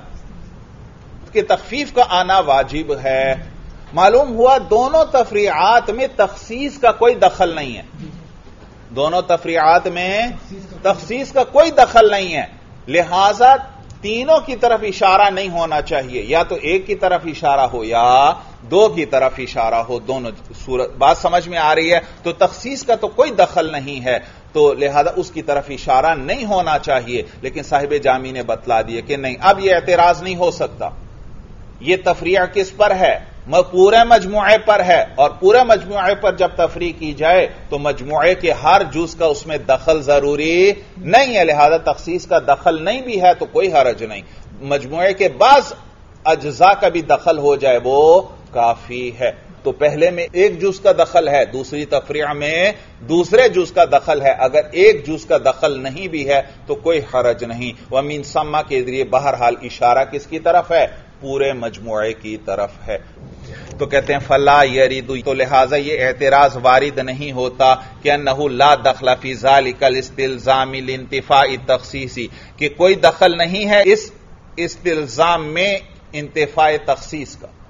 کہ تخفیف کا آنا واجب ہے۔ معلوم ہوا دونوں تفریعات میں تخصیص کا کوئی دخل نہیں ہے، دونوں تفریعات میں تخصیص کا کوئی دخل نہیں ہے، لہذا تینوں کی طرف اشارہ نہیں ہونا چاہیے، یا تو ایک کی طرف اشارہ ہو یا دو کی طرف اشارہ ہو، دونوں صورت بات سمجھ میں آ رہی ہے۔ تو تخصیص کا تو کوئی دخل نہیں ہے، تو لہذا اس کی طرف اشارہ نہیں ہونا چاہیے، لیکن صاحب جامی نے بتلا دیے کہ نہیں، اب یہ اعتراض نہیں ہو سکتا۔ یہ تفریع کس پر ہے؟ پورے مجموعے پر ہے، اور پورے مجموعے پر جب تفریع کی جائے تو مجموعے کے ہر جز کا اس میں دخل ضروری نہیں ہے، لہذا تخصیص کا دخل نہیں بھی ہے تو کوئی حرج نہیں، مجموعے کے بعض اجزاء کا بھی دخل ہو جائے وہ کافی ہے۔ تو پہلے میں ایک جز کا دخل ہے، دوسری تفریع میں دوسرے جز کا دخل ہے، اگر ایک جز کا دخل نہیں بھی ہے تو کوئی حرج نہیں۔ ومن ثم کے ذریعے بہرحال اشارہ کس کی طرف ہے؟ پورے مجموعے کی طرف ہے۔ تو کہتے ہیں فلا یرید، تو لہذا یہ اعتراض وارد نہیں ہوتا کہ انہ لا دخل فی ذلک الاستلزام لانتفاء التخصیص، کہ کوئی دخل نہیں ہے اس استلزام میں انتفاء تخصیص کا،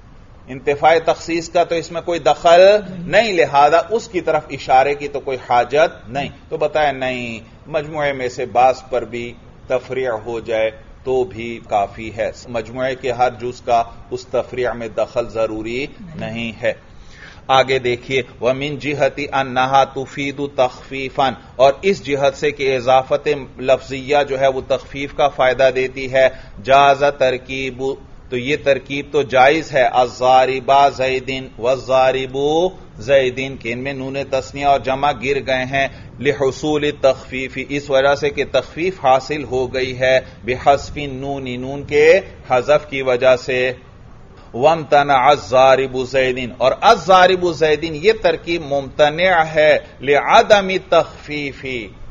انتفاع تخصیص کا تو اس میں کوئی دخل نہیں، لہذا اس کی طرف اشارے کی تو کوئی حاجت نہیں. تو بتایا نہیں، مجموعے میں سے بعض پر بھی تفریع ہو جائے تو بھی کافی ہے، مجموعے کے ہر جز کا اس تفریع میں دخل ضروری نہیں ہے. آگے دیکھیے وَمِن جِهَةِ أَنَّهَا تُفِيدُ تَخْفِيفًا، اور اس جہت سے کہ اضافت لفظیہ جو ہے وہ تخفیف کا فائدہ دیتی ہے. جاز ترکیب، تو یہ ترکیب تو جائز ہے. الضاربا زیدن والضارب زیدن، کہ ان میں نون تثنیہ اور جمع گر گئے ہیں. لحصول التخفیف، اس وجہ سے کہ تخفیف حاصل ہو گئی ہے. بحذف النون، نون کے حذف کی وجہ سے. وامتنع الضارب زیدن، اور الضارب زیدن یہ ترکیب ممتنع ہے لعدم التخفیف،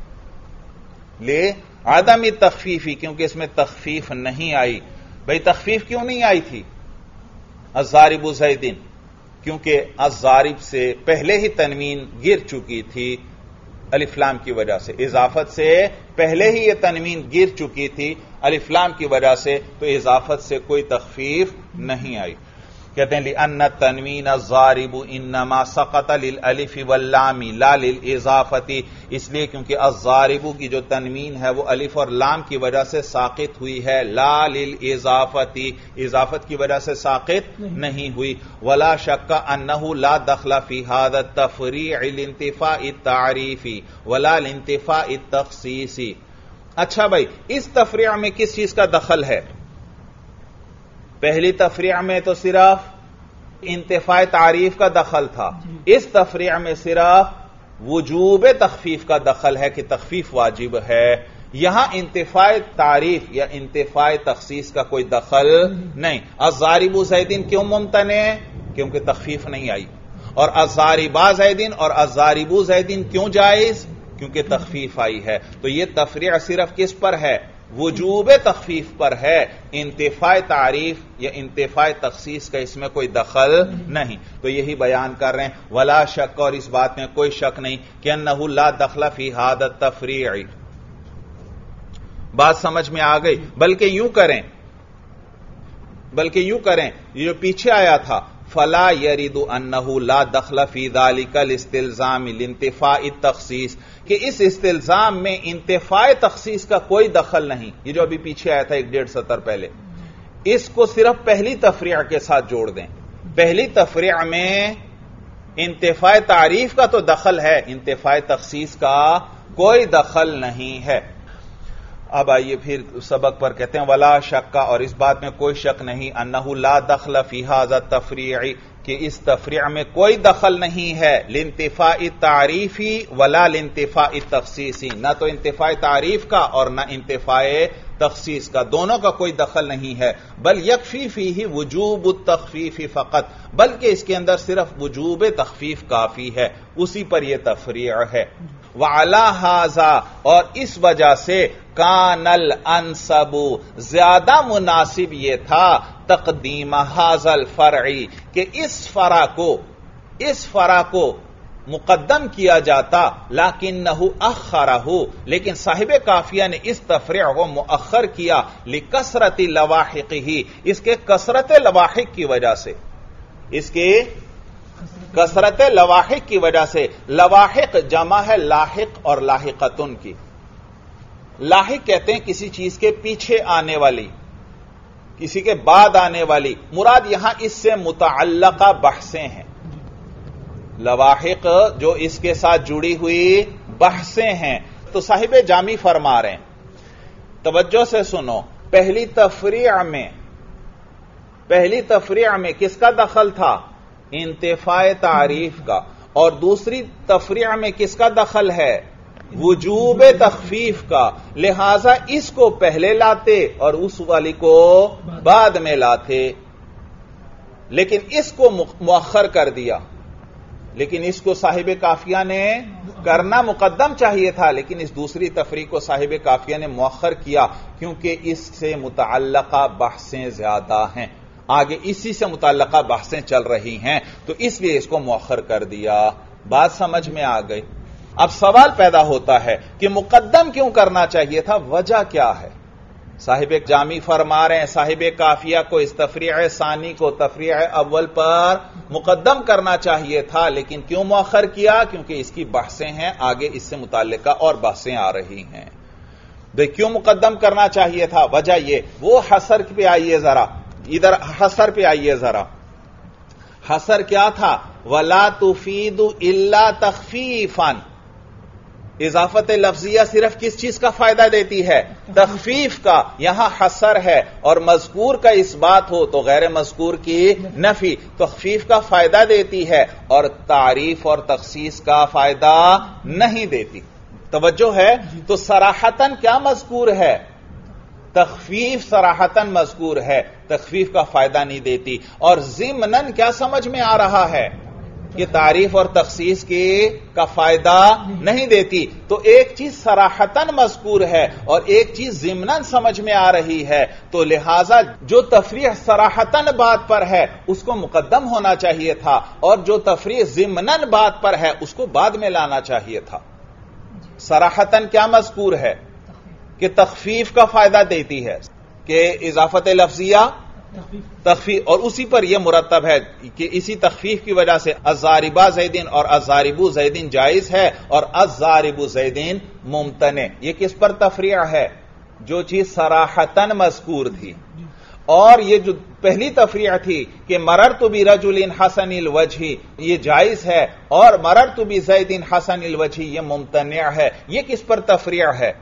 لعدم التخفیف، کیونکہ اس میں تخفیف نہیں آئی. بھئی تخفیف کیوں نہیں آئی تھی الضارب زیدن؟ کیونکہ الضارب سے پہلے ہی تنوین گر چکی تھی الف لام کی وجہ سے، اضافت سے پہلے ہی یہ تنوین گر چکی تھی الف لام کی وجہ سے، تو اضافت سے کوئی تخفیف نہیں آئی. کہتے ہیں لِأَنَّ التَّنْوِينَ الضَّارِبُ إِنَّمَا سَقَطَ لِلْأَلِفِ وَاللَّامِ لَا لِلْإِضَافَةِ، اس لیے کیونکہ الضارب کی جو تنوین ہے وہ الف اور لام کی وجہ سے ساقط ہوئی ہے، لا لِلْإِضَافَةِ، اضافت کی وجہ سے ساقط نہیں ہوئی. وَلَا شَكَّ أَنَّهُ لَا دَخْلَ فِي هَذَا التَّفْرِيعِ لِانْتِفَاءِ التَّعْرِيفِ وَلَا لِانْتِفَاءِ التَّخْصِيصِ. اچھا بھائی، اس تفریع میں کس چیز کا دخل ہے؟ پہلی تفریع میں تو صرف انتفاع تعریف کا دخل تھا، اس تفریع میں صرف وجوب تخفیف کا دخل ہے کہ تخفیف واجب ہے. یہاں انتفاع تعریف یا انتفاع تخصیص کا کوئی دخل نہیں. الضارب زیدن کیوں ممتنع؟ کیونکہ تخفیف نہیں آئی. اور الضاربا زیدن اور الضارب زیدن کیوں جائز؟ کیونکہ تخفیف آئی ہے. تو یہ تفریع صرف کس پر ہے؟ وجوب تخفیف پر ہے. انتفاع تعریف یا انتفاع تخصیص کا اس میں کوئی دخل نہیں. تو یہی بیان کر رہے ہیں ولا شک، اور اس بات میں کوئی شک نہیں کہ انہ لا دخل فی ھذا التفریع. بات سمجھ میں آ گئی؟ بلکہ یوں کریں بلکہ یوں کریں یہ جو پیچھے آیا تھا فلا يرد انه لا دخل في ذلك الاستلزام لانتفاء التخصيص، کہ اس استلزام میں انتفاع تخصیص کا کوئی دخل نہیں. یہ جو ابھی پیچھے آیا تھا ایک ڈیڑھ سطر پہلے، اس کو صرف پہلی تفریع کے ساتھ جوڑ دیں. پہلی تفریع میں انتفاع تعریف کا تو دخل ہے، انتفاع تخصیص کا کوئی دخل نہیں ہے. اب آئیے پھر سبق پر کہتے ہیں ولا شک، اور اس بات میں کوئی شک نہیں انہ لا دخل فی ھذا التفریع، کہ اس تفریع میں کوئی دخل نہیں ہے لانتفاء التعریفی ولا لانتفاء التخصیصی، نہ تو انتفاع تعریف کا اور نہ انتفاع تخصیص کا، دونوں کا کوئی دخل نہیں ہے. بل یکفی فیہ وجوب التخفیف فقط، بلکہ اس کے اندر صرف وجوب تخفیف کافی ہے، اسی پر یہ تفریع ہے. وعلی ھذا، اور اس وجہ سے کان الانسب، زیادہ مناسب یہ تھا تقدیم ھذا الفرع، کہ اس فرع کو اس فرع کو مقدم کیا جاتا. لیکنہ اخرہ، لیکن صاحب کافیہ نے اس تفریع کو مؤخر کیا. لکثرت لواحقہ، اس کے کثرت لواحق کی وجہ سے، اس کے کثرت لواحق کی وجہ سے. لواحق جمع ہے لاحق اور لاحقتن کی. لاحق کہتے ہیں کسی چیز کے پیچھے آنے والی، کسی کے بعد آنے والی. مراد یہاں اس سے متعلقہ بحثیں ہیں. لواحق جو اس کے ساتھ جڑی ہوئی بحثیں ہیں. تو صاحب جامی فرما رہے ہیں، توجہ سے سنو، پہلی تفریع میں پہلی تفریع میں کس کا دخل تھا؟ انتفاع تعریف کا. اور دوسری تفریع میں کس کا دخل ہے؟ وجوب تخفیف کا. لہذا اس کو پہلے لاتے اور اس والی کو بعد میں لاتے، لیکن اس کو مؤخر کر دیا. لیکن اس کو صاحب کافیہ نے کرنا مقدم چاہیے تھا، لیکن اس دوسری تفریع کو صاحب کافیہ نے مؤخر کیا، کیونکہ اس سے متعلقہ بحثیں زیادہ ہیں. آگے اسی سے متعلقہ بحثیں چل رہی ہیں، تو اس لیے اس کو مؤخر کر دیا. بات سمجھ میں آ گئی؟ اب سوال پیدا ہوتا ہے کہ مقدم کیوں کرنا چاہیے تھا؟ وجہ کیا ہے؟ صاحب جامی فرما رہے ہیں صاحب کافیہ کو اس تفریع ثانی کو تفریع اول پر مقدم کرنا چاہیے تھا، لیکن کیوں مؤخر کیا؟ کیونکہ اس کی بحثیں ہیں، آگے اس سے متعلقہ اور بحثیں آ رہی ہیں۔ دیکھ کیوں مقدم کرنا چاہیے تھا؟ وجہ یہ، وہ حصر پہ آئیے ذرا، ادھر حصر پہ آئیے ذرا۔ حصر کیا تھا؟ وَلَا تُفِيدُ إِلَّا تَخْفِيفًا، اضافت لفظیہ صرف کس چیز کا فائدہ دیتی ہے؟ تخفیف کا۔ یہاں حصر ہے اور مذکور کا اس بات ہو تو غیر مذکور کی نفی، تخفیف کا فائدہ دیتی ہے اور تعریف اور تخصیص کا فائدہ نہیں دیتی۔ توجہ ہے؟ تو صراحتاً کیا مذکور ہے؟ تخفیف صراحتاً مذکور ہے، تخفیف کا فائدہ نہیں دیتی۔ اور ضمناً کیا سمجھ میں آ رہا ہے؟ کہ تعریف اور تخصیص کی کا فائدہ نہیں دیتی۔ تو ایک چیز صراحتاً مذکور ہے اور ایک چیز ضمناً سمجھ میں آ رہی ہے، تو لہذا جو تفریع صراحتاً بات پر ہے اس کو مقدم ہونا چاہیے تھا، اور جو تفریع ضمناً بات پر ہے اس کو بعد میں لانا چاہیے تھا۔ صراحتاً کیا مذکور ہے؟ کہ تخفیف کا فائدہ دیتی ہے، کہ اضافت لفظیہ تخفیف، اور اسی پر یہ مرتب ہے کہ اسی تخفیف کی وجہ سے الضاربہ زیدین اور الضاربو زیدین جائز ہے اور الضاربو زیدین ممتنع۔ یہ کس پر تفریع ہے؟ جو چیز صراحتاً مذکور تھی۔ اور یہ جو پہلی تفریع تھی کہ مررت برجل حسن الوجہ یہ جائز ہے، اور مررت بزید حسن الوجہ یہ ممتنع ہے، یہ کس پر تفریع ہے؟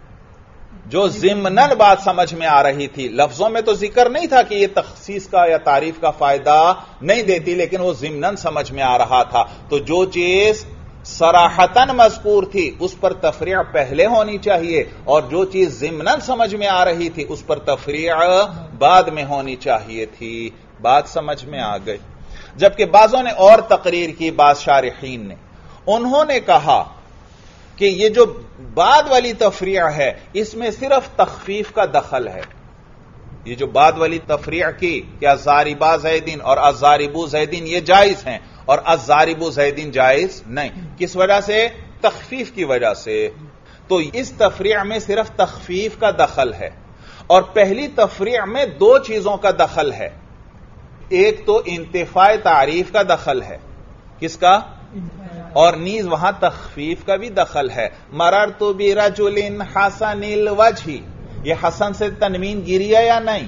جو ضمناً بات سمجھ میں آ رہی تھی، لفظوں میں تو ذکر نہیں تھا کہ یہ تخصیص کا یا تعریف کا فائدہ نہیں دیتی، لیکن وہ ضمناً سمجھ میں آ رہا تھا۔ تو جو چیز صراحتاً مذکور تھی اس پر تفریع پہلے ہونی چاہیے، اور جو چیز ضمناً سمجھ میں آ رہی تھی اس پر تفریع بعد میں ہونی چاہیے تھی۔ بات سمجھ میں آ گئی۔ جبکہ بعضوں نے اور تقریر کی، بعض شارحین نے، انہوں نے کہا کہ یہ جو بعد والی تفریع ہے اس میں صرف تخفیف کا دخل ہے۔ یہ جو بعد والی تفریع کی کہ الضاربہ زیدین اور الضاربو زیدین یہ جائز ہیں اور الضاربو زیدین جائز نہیں، کس وجہ سے؟ تخفیف کی وجہ سے۔ تو اس تفریع میں صرف تخفیف کا دخل ہے، اور پہلی تفریع میں دو چیزوں کا دخل ہے۔ ایک تو انتفاع تعریف کا دخل ہے، کس کا؟ اور نیز وہاں تخفیف کا بھی دخل ہے۔ مررت برجل حسن الوجہ، یہ حسن سے تنوین گری ہے یا نہیں؟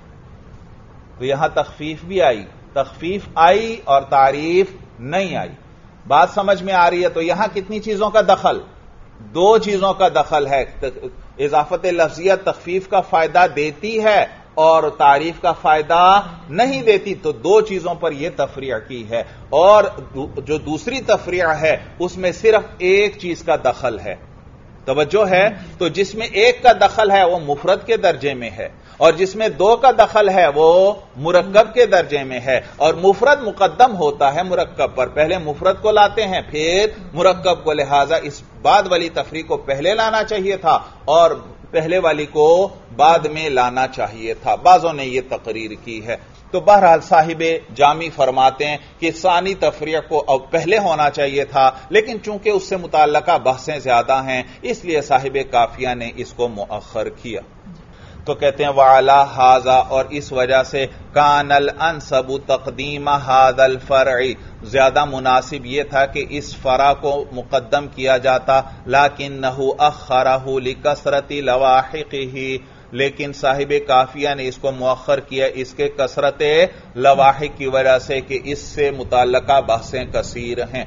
تو یہاں تخفیف بھی آئی، تخفیف آئی اور تعریف نہیں آئی۔ بات سمجھ میں آ رہی ہے؟ تو یہاں کتنی چیزوں کا دخل؟ دو چیزوں کا دخل ہے۔ اضافت لفظیہ تخفیف کا فائدہ دیتی ہے اور تعریف کا فائدہ نہیں دیتی، تو دو چیزوں پر یہ تفریع کی ہے۔ اور جو دوسری تفریع ہے اس میں صرف ایک چیز کا دخل ہے۔ توجہ ہے؟ تو جس میں ایک کا دخل ہے وہ مفرد کے درجے میں ہے، اور جس میں دو کا دخل ہے وہ مرکب کے درجے میں ہے۔ اور مفرد مقدم ہوتا ہے مرکب پر، پہلے مفرد کو لاتے ہیں پھر مرکب کو، لہذا اس بعد والی تفریع کو پہلے لانا چاہیے تھا اور پہلے والی کو بعد میں لانا چاہیے تھا۔ بعضوں نے یہ تقریر کی ہے۔ تو بہرحال صاحب جامی فرماتے ہیں کہ ثانی تفریع کو اب پہلے ہونا چاہیے تھا، لیکن چونکہ اس سے متعلقہ بحثیں زیادہ ہیں اس لیے صاحب کافیہ نے اس کو مؤخر کیا۔ تو کہتے ہیں وعلی ھذا، اور اس وجہ سے کان الانسب تقدیم ھذا الفرع، زیادہ مناسب یہ تھا کہ اس فرع کو مقدم کیا جاتا، لیکنہ اخرہ لکثرت لواحقہ، لیکن صاحب کافیہ نے اس کو مؤخر کیا اس کے کثرت لواحق کی وجہ سے کہ اس سے متعلقہ بحثیں کثیر ہیں۔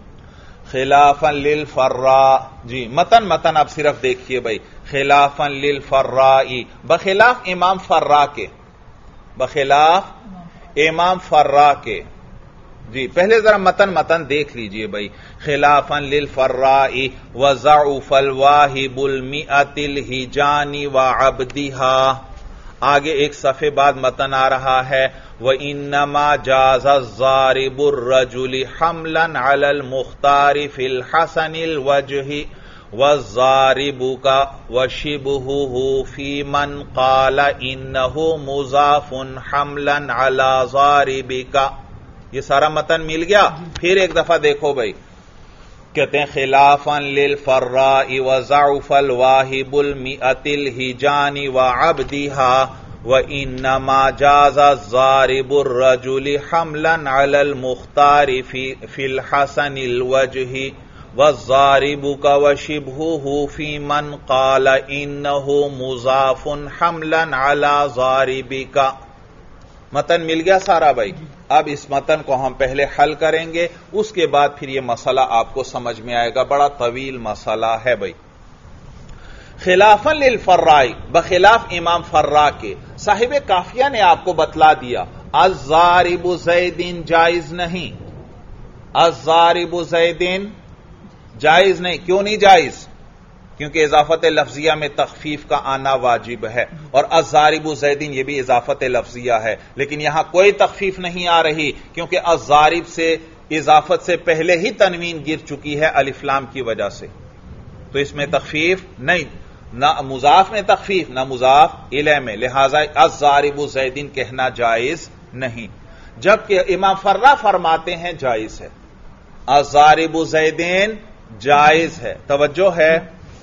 خلافا للفراء، جی متن متن اب صرف دیکھیے بھائی، خلافا للفراء، بخلاف امام فراء کے، بخلاف امام فراء کے، جی پہلے ذرا متن متن دیکھ لیجئے بھائی۔ خلافا للفراء وضعف الواہب المئۃ الہجان وعبدها، آگے ایک صفحے بعد متن آ رہا ہے، وَإِنَّمَا جَازَ الضَّارِبُ الرَّجُلِ حَمْلًا عَلَى الْمُخْتَارِ فِي الْحَسَنِ الْوَجْهِ وَالضَّارِبُ وَشِبْهُهُ فِي مَنْ قَالَ إِنَّهُ مُضَافٌ حَمْلًا عَلَى ضَارِبِكَ۔ یہ سارا متن مل گیا؟ پھر ایک دفعہ دیکھو بھائی، کہتے ہیں خلافاً للفراء وضعف الواہب المئۃ الہجان وعبدها وانما جاز الضارب الرجل حملا على المختار في الحسن الوجه والضارب وشبهه في من قال انه مضاف حملا على ضاربك. متن مل گیا سارا بھائی. اب اس متن کو ہم پہلے حل کریں گے، اس کے بعد پھر یہ مسئلہ آپ کو سمجھ میں آئے گا. بڑا طویل مسئلہ ہے بھائی. خلافاً للفراء، بخلاف امام فرا کے، صاحب کافیہ نے آپ کو بتلا دیا الضارب زید جائز نہیں. الضارب زید جائز نہیں. کیوں نہیں جائز؟ کیونکہ اضافت لفظیہ میں تخفیف کا آنا واجب ہے، اور الضارب زید یہ بھی اضافت لفظیہ ہے، لیکن یہاں کوئی تخفیف نہیں آ رہی کیونکہ الضارب سے اضافت سے پہلے ہی تنوین گر چکی ہے الف لام کی وجہ سے، تو اس میں تخفیف نہیں، نہ مضاف میں تخفیف نہ مضاف الیہ میں، لہذا الضارب زید کہنا جائز نہیں. جبکہ امام فرا فرماتے ہیں جائز ہے. الضارب زید جائز ہے. توجہ ہے.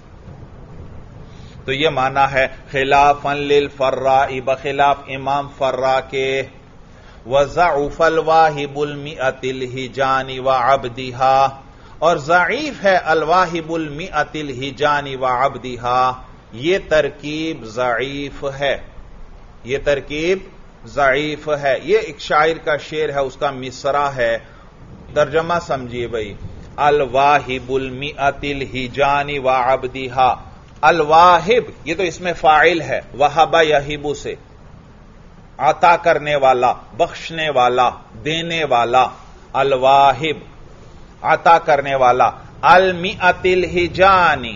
تو یہ معنی ہے خلافاً للفراء، بخلاف امام فرا کے، وضعف الواہب المئۃ الہجان وعبدها، اور ضعیف ہے الواہب المئۃ الہجان وعبدها. یہ ترکیب ضعیف ہے، یہ ترکیب ضعیف ہے. یہ ایک شاعر کا شعر ہے، اس کا مصرع ہے، ترجمہ سمجھیے بھائی. الواہب المئۃ الہجان وعبدها، الواہب یہ تو اس میں فاعل ہے، وہب یہب سے، عطا کرنے والا، بخشنے والا، دینے والا. الواہب عطا کرنے والا. المئۃ الہجانی،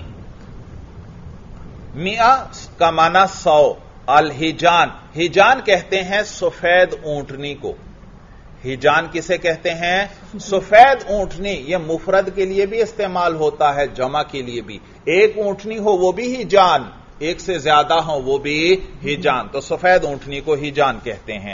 مئہ کا معنی سو. الہجان، ہجان کہتے ہیں سفید اونٹنی کو. ہجان کسے کہتے ہیں؟ سفید اونٹنی. یہ مفرد کے لیے بھی استعمال ہوتا ہے، جمع کے لیے بھی. ایک اونٹنی ہو وہ بھی ہجان، ایک سے زیادہ ہو وہ بھی ہجان. تو سفید اونٹنی کو ہجان کہتے ہیں.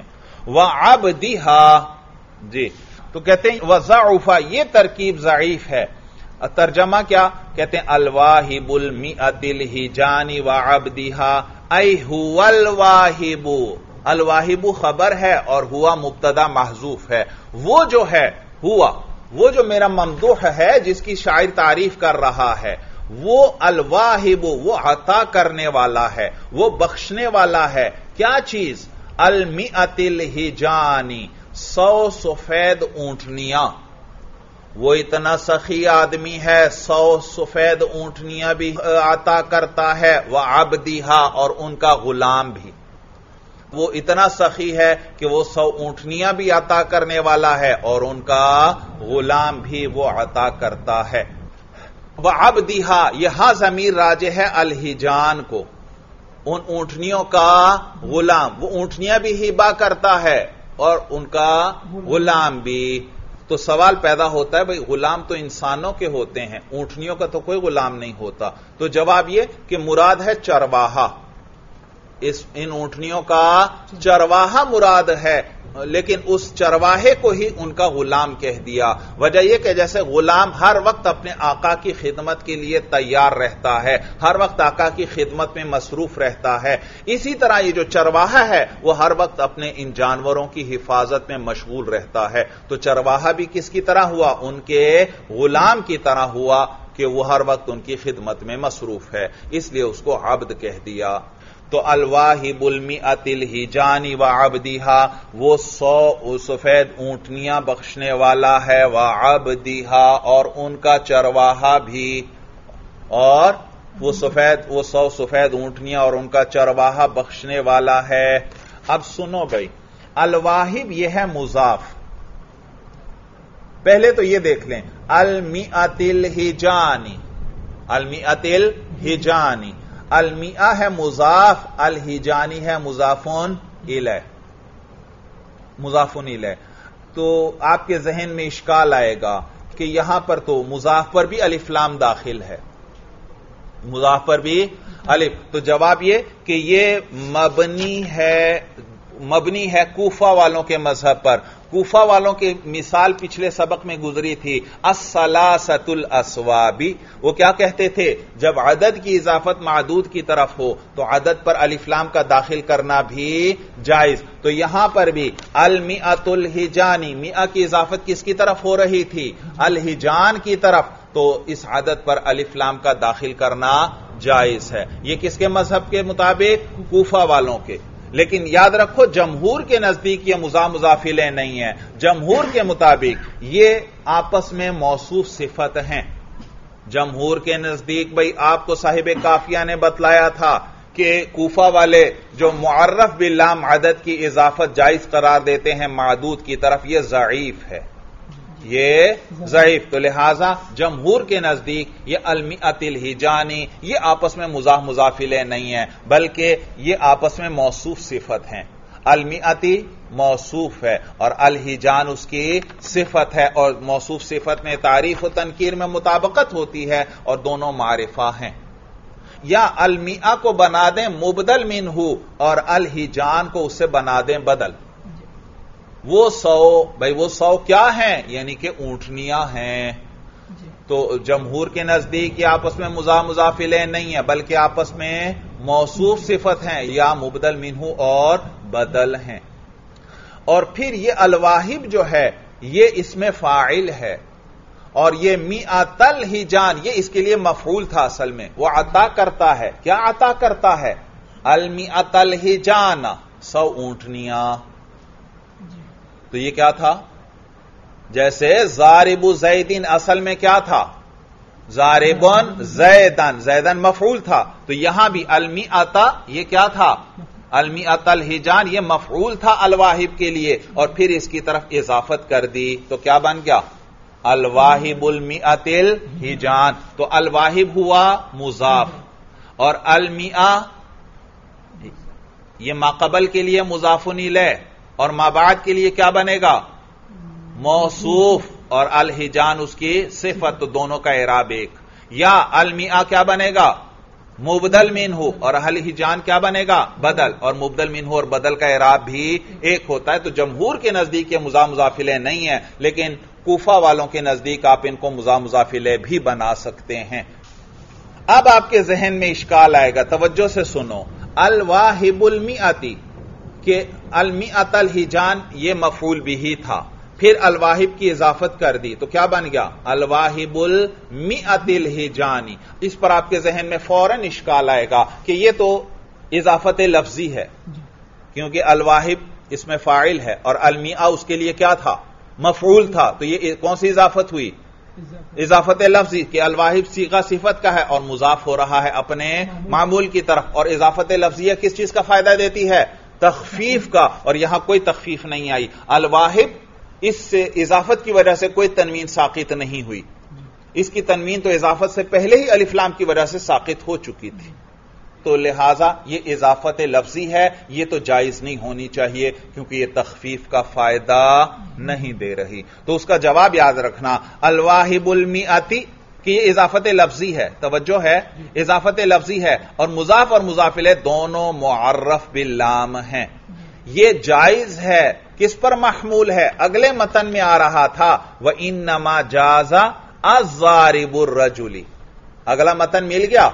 وعبدها، جی تو کہتے ہیں وضعف، یہ ترکیب ضعیف ہے. ترجمہ کیا کہتے ہیں؟ الواہب المئۃ الہجان وعبدها ای هو الواہب. الواہب خبر ہے اور ہوا مبتدا محذوف ہے. وہ جو ہے ہوا، وہ جو میرا ممدوح ہے جس کی شاعر تعریف کر رہا ہے، وہ الواہب، وہ عطا کرنے والا ہے، وہ بخشنے والا ہے. کیا چیز؟ المئۃ الہجانی، سو سفید اونٹنیاں. وہ اتنا سخی آدمی ہے، سو سفید اونٹنیاں بھی عطا کرتا ہے. وعبدها، اور ان کا غلام بھی. وہ اتنا سخی ہے کہ وہ سو اونٹنیاں بھی عطا کرنے والا ہے اور ان کا غلام بھی وہ عطا کرتا ہے. وعبدها، یہاں ضمیر راجع ہے الہجان کو، ان اونٹنیوں کا غلام. وہ اونٹنیاں بھی ہبا کرتا ہے اور ان کا غلام بھی. تو سوال پیدا ہوتا ہے بھئی غلام تو انسانوں کے ہوتے ہیں، اونٹنیوں کا تو کوئی غلام نہیں ہوتا. تو جواب یہ کہ مراد ہے چرواہا. اس ان اونٹنیوں کا چرواہا مراد ہے، لیکن اس چرواہے کو ہی ان کا غلام کہہ دیا. وجہ یہ کہ جیسے غلام ہر وقت اپنے آقا کی خدمت کے لیے تیار رہتا ہے، ہر وقت آقا کی خدمت میں مصروف رہتا ہے، اسی طرح یہ جو چرواہا ہے وہ ہر وقت اپنے ان جانوروں کی حفاظت میں مشغول رہتا ہے. تو چرواہا بھی کس کی طرح ہوا؟ ان کے غلام کی طرح ہوا کہ وہ ہر وقت ان کی خدمت میں مصروف ہے، اس لیے اس کو عبد کہہ دیا. تو الواہب المئۃ الہجان وعبدها، وہ سو سفید اونٹنیاں بخشنے والا ہے. وعبدها، اور ان کا چرواہا بھی. اور وہ سفید وہ سو سفید اونٹنیاں اور ان کا چرواہا بخشنے والا ہے. اب سنو بھائی، الواہب یہ ہے مضاف. پہلے تو یہ دیکھ لیں، المئۃ الہجانی، المئۃ الہجانی، المئہ ہے مضاف، الہجانی ہے مضافون الیہ، مضافون الیہ. تو آپ کے ذہن میں اشکال آئے گا کہ یہاں پر تو مضاف پر بھی الف لام داخل ہے، مضاف پر بھی الف. تو جواب یہ کہ یہ مبنی ہے، مبنی ہے کوفہ والوں کے مذہب پر. کوفہ والوں کی مثال پچھلے سبق میں گزری تھی، الثلاثۃ الاسوابی، وہ کیا کہتے تھے؟ جب عدد کی اضافت معدود کی طرف ہو تو عدد پر الف لام کا داخل کرنا بھی جائز۔ تو یہاں پر بھی المئۃ الحجانی، مئہ کی اضافت کس کی طرف ہو رہی تھی؟ الحجان کی طرف، تو اس عدد پر الف لام کا داخل کرنا جائز ہے۔ یہ کس کے مذہب کے مطابق؟ کوفہ والوں کے۔ لیکن یاد رکھو جمہور کے نزدیک یہ مضاف مضاف الیہ نہیں ہے، جمہور کے مطابق یہ آپس میں موصوف صفت ہیں۔ جمہور کے نزدیک بھئی آپ کو صاحب کافیہ نے بتلایا تھا کہ کوفہ والے جو معرف باللام عدد کی اضافت جائز قرار دیتے ہیں معدود کی طرف، یہ ضعیف ہے، یہ ضعیف۔ تو لہذا جمہور کے نزدیک یہ المئۃ الحجانی یہ آپس میں مضاف مضاف الیہ نہیں ہے، بلکہ یہ آپس میں موصوف صفت ہیں۔ المئۃ موصوف ہے اور الحجان اس کی صفت ہے، اور موصوف صفت میں تعریف و تنکیر میں مطابقت ہوتی ہے اور دونوں معرفہ ہیں۔ یا المئہ کو بنا دیں مبدل منہ اور الحجان کو اس سے بنا دیں بدل۔ وہ سو بھائی وہ سو کیا ہیں؟ یعنی کہ اونٹنیاں ہیں۔ تو جمہور کے نزدیک یہ آپس میں مضاف مضاف الیہ نہیں ہے، بلکہ آپس میں موصوف صفت ہیں یا مبدل منہ اور بدل ہیں۔ اور پھر یہ الواہب جو ہے یہ اس میں فاعل ہے، اور یہ مئۃ الحجان یہ اس کے لیے مفعول تھا اصل میں، وہ عطا کرتا ہے۔ کیا عطا کرتا ہے؟ المئۃ الحجان، سو اونٹنیاں۔ تو یہ کیا تھا؟ جیسے ضارب زیدن اصل میں کیا تھا؟ ضاربن زیدن، زیدن مفعول تھا۔ تو یہاں بھی المئۃ یہ کیا تھا؟ المئۃ الحجان یہ مفعول تھا الواہب کے لیے، اور پھر اس کی طرف اضافت کر دی تو کیا بن گیا؟ الواہب المئۃ الحجان۔ تو الواہب ہوا مضاف، اور المئہ یہ ماقبل کے لیے مضاف الیہ، اور ما بعد کے لیے کیا بنے گا؟ موصوف، اور الحجان اس کی صفت، تو دونوں کا اعراب ایک۔ یا المئہ کیا بنے گا؟ مبدل منہ، اور الحجان کیا بنے گا؟ بدل، اور مبدل منہ اور بدل کا اعراب بھی ایک ہوتا ہے۔ تو جمہور کے نزدیک یہ مضاف مضاف الیہ نہیں ہے، لیکن کوفہ والوں کے نزدیک آپ ان کو مضاف مضاف الیہ بھی بنا سکتے ہیں۔ اب آپ کے ذہن میں اشکال آئے گا، توجہ سے سنو۔ الواہب المئۃ کہ المئۃ الحجان یہ مفعول بھی تھا، پھر الواہب کی اضافت کر دی تو کیا بن گیا؟ الواہب المئۃ الحجانی۔ اس پر آپ کے ذہن میں فوراً اشکال آئے گا کہ یہ تو اضافت لفظی ہے، کیونکہ الواہب اس میں فاعل ہے اور المئہ اس کے لیے کیا تھا؟ مفعول تھا۔ تو یہ کون سی اضافت ہوئی؟ اضافت لفظی کہ الواہب صیغہ صفت کا ہے اور مضاف ہو رہا ہے اپنے معمول کی طرف، اور اضافت لفظیہ کس چیز کا فائدہ دیتی ہے؟ تخفیف کا، اور یہاں کوئی تخفیف نہیں آئی۔ الواہب اس سے اضافت کی وجہ سے کوئی تنوین ساقط نہیں ہوئی، اس کی تنوین تو اضافت سے پہلے ہی الف لام کی وجہ سے ساقط ہو چکی تھی، تو لہذا یہ اضافت لفظی ہے، یہ تو جائز نہیں ہونی چاہیے کیونکہ یہ تخفیف کا فائدہ نہیں دے رہی۔ تو اس کا جواب یاد رکھنا، الواہب المئۃ کہ یہ اضافت لفظی ہے، توجہ ہے، اضافت لفظی ہے، اور مضاف اور مضاف الیہ دونوں معرف باللام ہیں۔ یہ جائز ہے، کس پر محمول ہے؟ اگلے متن میں آ رہا تھا وَإِنَّمَا جَازَ الضَّارِبُ الرَّجُلِ، اگلا متن مل گیا؟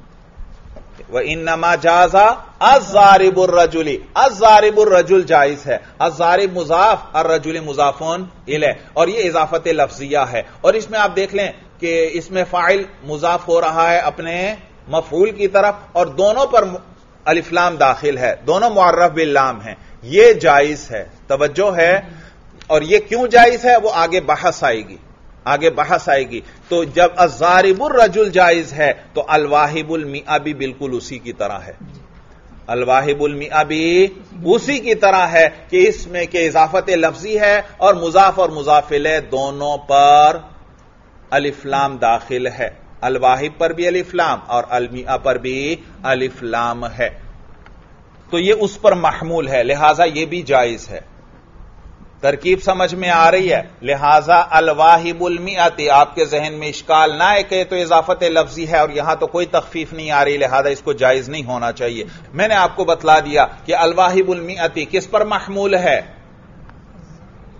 وَإِنَّمَا جَازَ الضَّارِبُ الرَّجُلِ، الضَّارِبُ الرَّجُل جائز ہے، الضَّارِب مضاف، الرَّجُلِ مضاف الیہ، اور یہ اضافت لفظیہ ہے۔ اور اس میں آپ دیکھ لیں کہ اس میں فاعل مضاف ہو رہا ہے اپنے مفعول کی طرف، اور دونوں پر الف لام داخل ہے، دونوں معرف باللام ہیں، یہ جائز ہے، توجہ ہے۔ اور یہ کیوں جائز ہے وہ آگے بحث آئے گی، آگے بحث آئے گی۔ تو جب الضارب الرجل جائز ہے تو الواہب المئہ بھی بالکل اسی کی طرح ہے، الواہب المئہ بھی اسی کی طرح ہے کہ اس میں کہ اضافت لفظی ہے اور مضاف اور مضاف الیہ دونوں پر الف لام داخل ہے، الواہب پر بھی الف لام اور المئہ پر بھی الف لام ہے، تو یہ اس پر محمول ہے، لہذا یہ بھی جائز ہے۔ ترکیب سمجھ میں آ رہی ہے؟ لہذا الواہب المئۃ آپ کے ذہن میں اشکال نہ آئے کہ تو اضافت لفظی ہے اور یہاں تو کوئی تخفیف نہیں آ رہی، لہذا اس کو جائز نہیں ہونا چاہیے۔ میں نے آپ کو بتلا دیا کہ الواہب المئۃ کس پر محمول ہے؟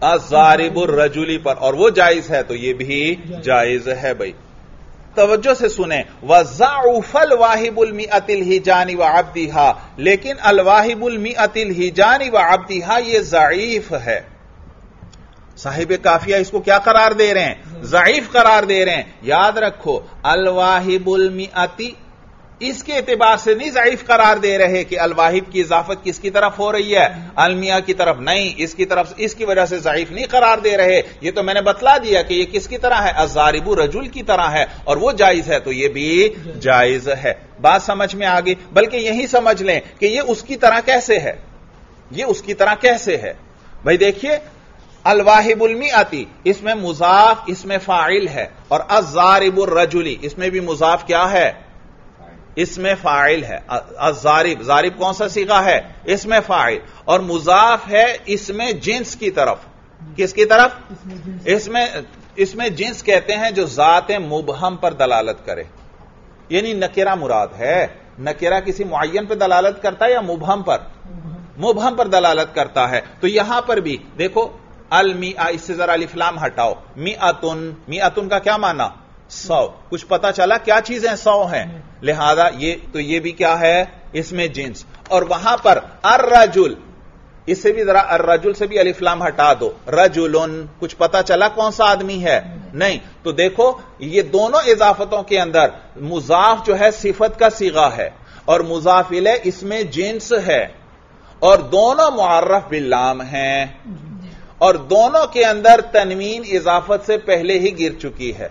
الضارب الرجلی پر، اور وہ جائز ہے تو یہ بھی جائز ہے بھائی. توجہ سے سنیں. وَضَعُفَ الْوَاهِبُ الْمِئَةِ الْحِجَانِ وَعَبْدِهَا، لیکن الواہب الْمِئَةِ الْحِجَانِ وَعَبْدِهَا یہ ضعیف ہے. صاحب کافیہ اس کو کیا قرار دے رہے ہیں؟ ضعیف قرار دے رہے ہیں. یاد رکھو الواہب الْمِئَةِ اس کے اعتبار سے نہیں ضعیف قرار دے رہے کہ الواہب کی اضافت کس کی طرف ہو رہی ہے؟ المیہ کی طرف. نہیں، اس کی طرف اس کی وجہ سے ضعیف نہیں قرار دے رہے. یہ تو میں نے بتلا دیا کہ یہ کس کی طرح ہے؟ الضارب رجل کی طرح ہے، اور وہ جائز ہے تو یہ بھی جائز ہے. بات سمجھ میں آگئی؟ بلکہ یہی سمجھ لیں کہ یہ اس کی طرح کیسے ہے، یہ اس کی طرح کیسے ہے. بھائی دیکھیے الواہب المیئتی اس میں مضاف اس میں فاعل ہے، اور الضارب الرجلی اس میں بھی مضاف کیا ہے؟ اس میں فاعل ہے. الضارب ضارب کون سا صیغہ ہے؟ اس میں فاعل، اور مضاف ہے اس میں جنس کی طرف. کس کی طرف؟ اس میں اس میں جنس کہتے ہیں جو ذات مبہم پر دلالت کرے، یعنی نکرہ مراد ہے. نکرہ کسی معین پر دلالت کرتا ہے یا مبہم پر؟ مبہم پر دلالت کرتا ہے. تو یہاں پر بھی دیکھو المیہ، اس سے ذرا الف لام ہٹاؤ. میاتن، میاتن کا کیا معنی؟ سو. کچھ پتا چلا کیا چیزیں سو ہیں؟ لہذا یہ تو یہ بھی کیا ہے؟ اس میں جنس. اور وہاں پر الرجل، اس سے بھی ذرا الرجل سے بھی الف لام ہٹا دو. رجلن، کچھ پتا چلا کون سا آدمی ہے؟ نہیں. تو دیکھو یہ دونوں اضافتوں کے اندر مضاف جو ہے صفت کا صیغہ ہے، اور مضاف الیہ اس میں جنس ہے، اور دونوں معرف باللام ہیں، اور دونوں کے اندر تنوین اضافت سے پہلے ہی گر چکی ہے.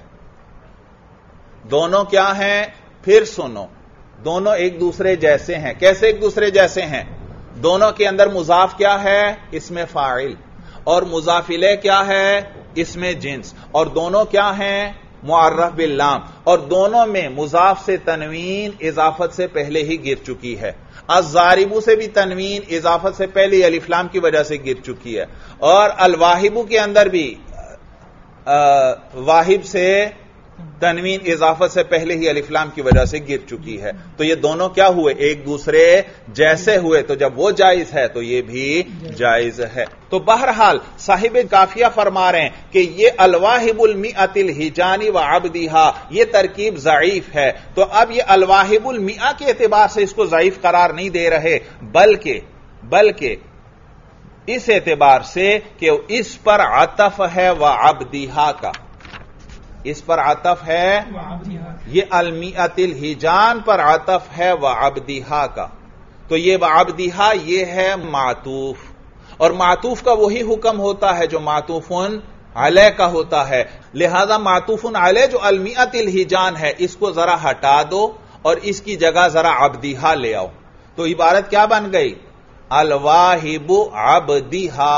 دونوں کیا ہیں؟ پھر سنو، دونوں ایک دوسرے جیسے ہیں. کیسے ایک دوسرے جیسے ہیں؟ دونوں کے اندر مضاف کیا ہے؟ اس میں فاعل، اور مضاف الیہ کیا ہے؟ اس میں جنس، اور دونوں کیا ہیں؟ معرف باللام، اور دونوں میں مضاف سے تنوین اضافت سے پہلے ہی گر چکی ہے. الضارب سے بھی تنوین اضافت سے پہلے الف لام کی وجہ سے گر چکی ہے، اور الواہب کے اندر بھی واہب سے تنوین اضافت سے پہلے ہی الف لام کی وجہ سے گر چکی ہے. تو یہ دونوں کیا ہوئے؟ ایک دوسرے جیسے ہوئے. تو جب وہ جائز ہے تو یہ بھی جائز ہے. تو بہرحال صاحب کافیہ فرما رہے ہیں کہ یہ الواہب المیئۃ الحجان وعبدہا یہ ترکیب ضعیف ہے. تو اب یہ الواہب المیہ کے اعتبار سے اس کو ضعیف قرار نہیں دے رہے، بلکہ بلکہ اس اعتبار سے کہ اس پر عطف ہے وعبدہا کا، اس پر عطف ہے، یہ المیئۃ الحجان پر عطف ہے وعبدہا کا. تو یہ وعبدہا یہ ہے معطوف، اور معطوف کا وہی حکم ہوتا ہے جو معطوف علیہ کا ہوتا ہے. لہذا معطوف علیہ جو المیئۃ الحجان ہے اس کو ذرا ہٹا دو اور اس کی جگہ ذرا عبدہا لے آؤ. تو عبارت کیا بن گئی؟ الواہب عبدہا.